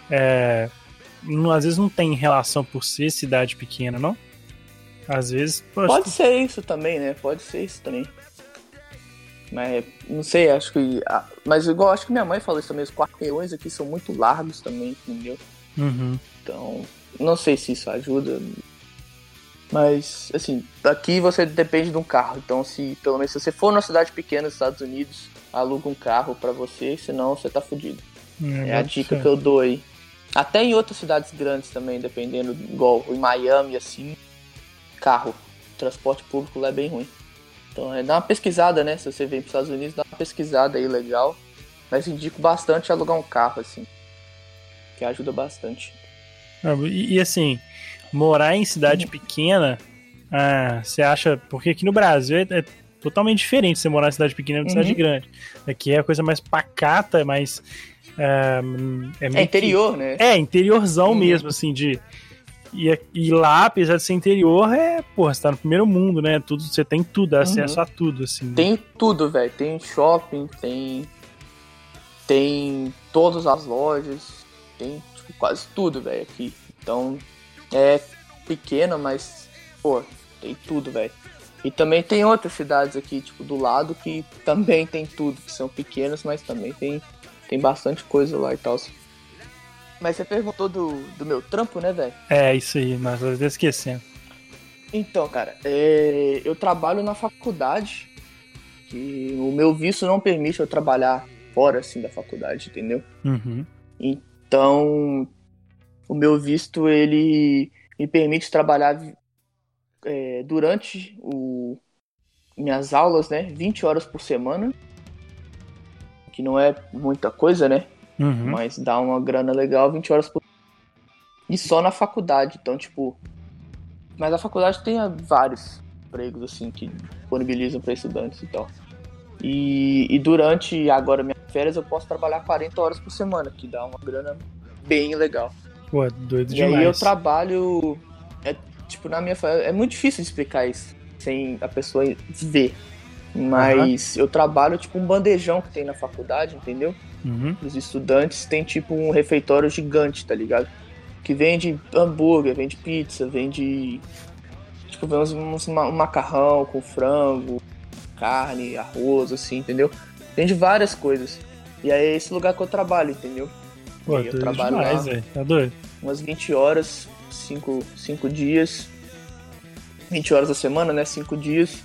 é, não- às vezes não tem relação por ser cidade pequena, não? Às vezes, pô, Pode ser isso também, né? Pode ser isso também. Mas não sei, acho que. Mas igual acho que minha mãe falou isso também, os quarteirões aqui são muito largos também, entendeu? Uhum. Então, não sei se isso ajuda. Mas, assim, aqui você depende de um carro. Então, se pelo menos se você for numa cidade pequena nos Estados Unidos, aluga um carro pra você, senão você tá fudido. É, é a dica ser. que eu dou aí. Até em outras cidades grandes também, dependendo, igual em Miami, assim, carro, transporte público lá é bem ruim. Então, é, dá uma pesquisada, né? Se você vem pros Estados Unidos, dá uma pesquisada aí legal. Mas indico bastante alugar um carro, assim, que ajuda bastante. E, e assim, morar em cidade uhum. pequena, ah, você acha... Porque aqui no Brasil é, é totalmente diferente você morar em cidade pequena do que uhum. cidade grande. Aqui é a coisa mais pacata, mais... É, é, é interior, que, né? É, interiorzão uhum. mesmo, assim, de... E, e lá, apesar de ser interior, é, porra, você tá no primeiro mundo, né? Tudo, você tem tudo, acesso uhum. a tudo, assim. Tem tudo, velho. Tem shopping, tem... Tem todas as lojas, tem tipo, quase tudo, velho, aqui. Então, é pequena, mas, pô, tem tudo, velho. E também tem outras cidades aqui, tipo, do lado, que também tem tudo, que são pequenas, mas também tem, tem bastante coisa lá e tal. Mas você perguntou do, do meu trampo, né, velho? É, isso aí, nós estamos esquecendo. Então, cara, é, eu trabalho na faculdade, que o meu visto não permite eu trabalhar fora, assim, da faculdade, entendeu? Uhum. Então, o meu visto, ele me permite trabalhar é, durante o, minhas aulas, né, vinte horas por semana, que não é muita coisa, né? Uhum. Mas dá uma grana legal, vinte horas por e só na faculdade, então, tipo... Mas a faculdade tem vários empregos, assim, que disponibilizam para estudantes e tal. E, e durante, agora, minhas férias, eu posso trabalhar quarenta horas por semana, que dá uma grana bem legal. Pô, doido e demais. E aí eu trabalho... É, tipo, na minha... É muito difícil de explicar isso, sem a pessoa ver. Mas uhum. eu trabalho, tipo, um bandejão que tem na faculdade, entendeu? Uhum. Os estudantes têm, tipo, um refeitório gigante, tá ligado? Que vende hambúrguer, vende pizza, vende... Tipo, vem uns, uns, um macarrão com frango, carne, arroz, assim, entendeu? Vende várias coisas. E aí é esse lugar que eu trabalho, entendeu? Pô, eu trabalho demais, lá véio. Tá doido? Umas vinte horas, cinco dias. vinte horas a semana, né? cinco dias.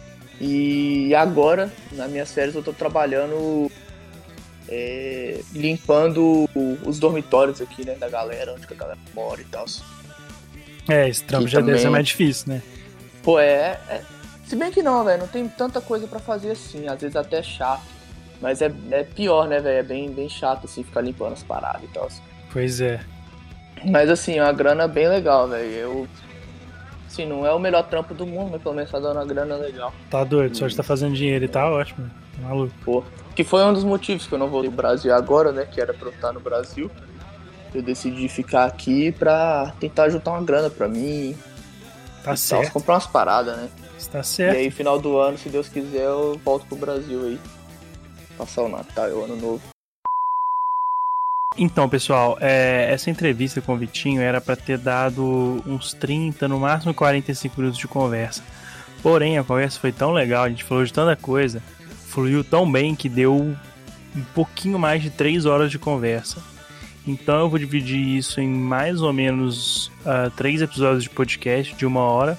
E agora, nas minhas férias, eu tô trabalhando... É, limpando os dormitórios aqui, né, da galera, onde que a galera mora e tal. É, esse trampo já também... deve ser mais difícil, né? Pô, é... é... Se bem que não, velho, não tem tanta coisa pra fazer assim, às vezes até é chato. Mas é, é pior, né, velho, é bem, bem chato, assim, ficar limpando as paradas e tal. Pois é. Mas, assim, é uma grana bem legal, velho. Eu... Assim, não é o melhor trampo do mundo, mas pelo menos tá dando uma grana legal. Tá doido, só de tá fazendo dinheiro e tá ótimo. Tá maluco. Pô, que foi um dos motivos que eu não voltei pro Brasil agora, né? Que era pra eu estar no Brasil. Eu decidi ficar aqui pra tentar juntar uma grana pra mim. Tá certo. Tal, comprar umas paradas, né? Tá certo. E aí, final do ano, se Deus quiser, eu volto pro Brasil aí. Passar o Natal e o Ano Novo. Então, pessoal, é, essa entrevista com o Vitinho era pra ter dado uns trinta, no máximo quarenta e cinco minutos de conversa. Porém, a conversa foi tão legal, a gente falou de tanta coisa, fluiu tão bem que deu um pouquinho mais de três horas de conversa. Então eu vou dividir isso em mais ou menos uh, três episódios de podcast de uma hora.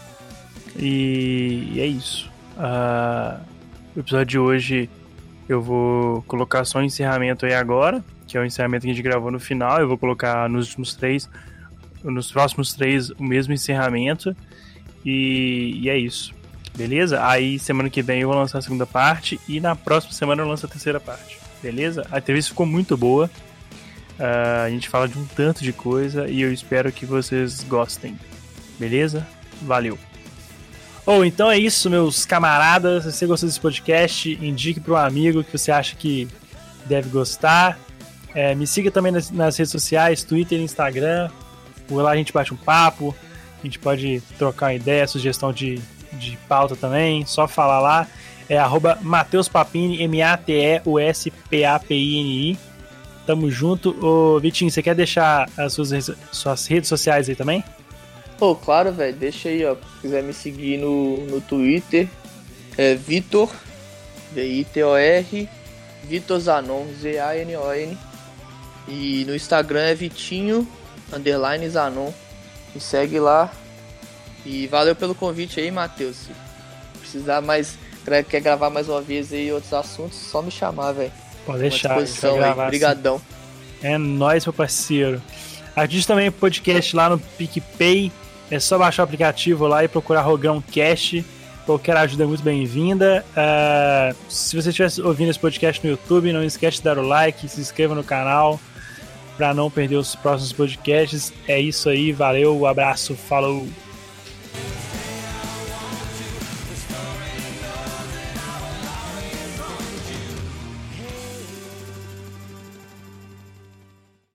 E, e é isso. Uh, o episódio de hoje eu vou colocar só o encerramento aí agora, que é o encerramento que a gente gravou no final. Eu vou colocar nos últimos três, nos próximos três, o mesmo encerramento. E, e é isso. Beleza? Aí semana que vem eu vou lançar a segunda parte e na próxima semana eu lanço a terceira parte. Beleza? A entrevista ficou muito boa. Uh, a gente fala de um tanto de coisa e eu espero que vocês gostem. Beleza? Valeu! Ou oh, então é isso, meus camaradas. Se você gostou desse podcast, indique para um amigo que você acha que deve gostar. É, me siga também nas, nas redes sociais, Twitter e Instagram. Por lá a gente bate um papo. A gente pode trocar uma ideia, sugestão de, de pauta também. Só falar lá. É arroba Matheus Papini, M A T E U S P A P I N I. Tamo junto. Ô, Vitinho, você quer deixar as suas, suas redes sociais aí também? Pô, claro, velho. Deixa aí, ó. Se quiser me seguir no, no Twitter, é Vitor V I T O R, Vitor Zanon, Z A N O N. E no Instagram é Vitinho, underline Zanon. Me segue lá. E valeu pelo convite aí, Matheus. Se precisar mais, quer gravar mais uma vez aí outros assuntos, só me chamar, velho. Pode deixar, obrigadão. É nóis, meu parceiro. A gente também tem podcast lá no PicPay. É só baixar o aplicativo lá e procurar Rogrão Cast. Qualquer ajuda é muito bem-vinda. Uh, se você estiver ouvindo esse podcast no YouTube, não esquece de dar o like, se inscreva no canal para não perder os próximos podcasts. É isso aí, valeu, um abraço, falou!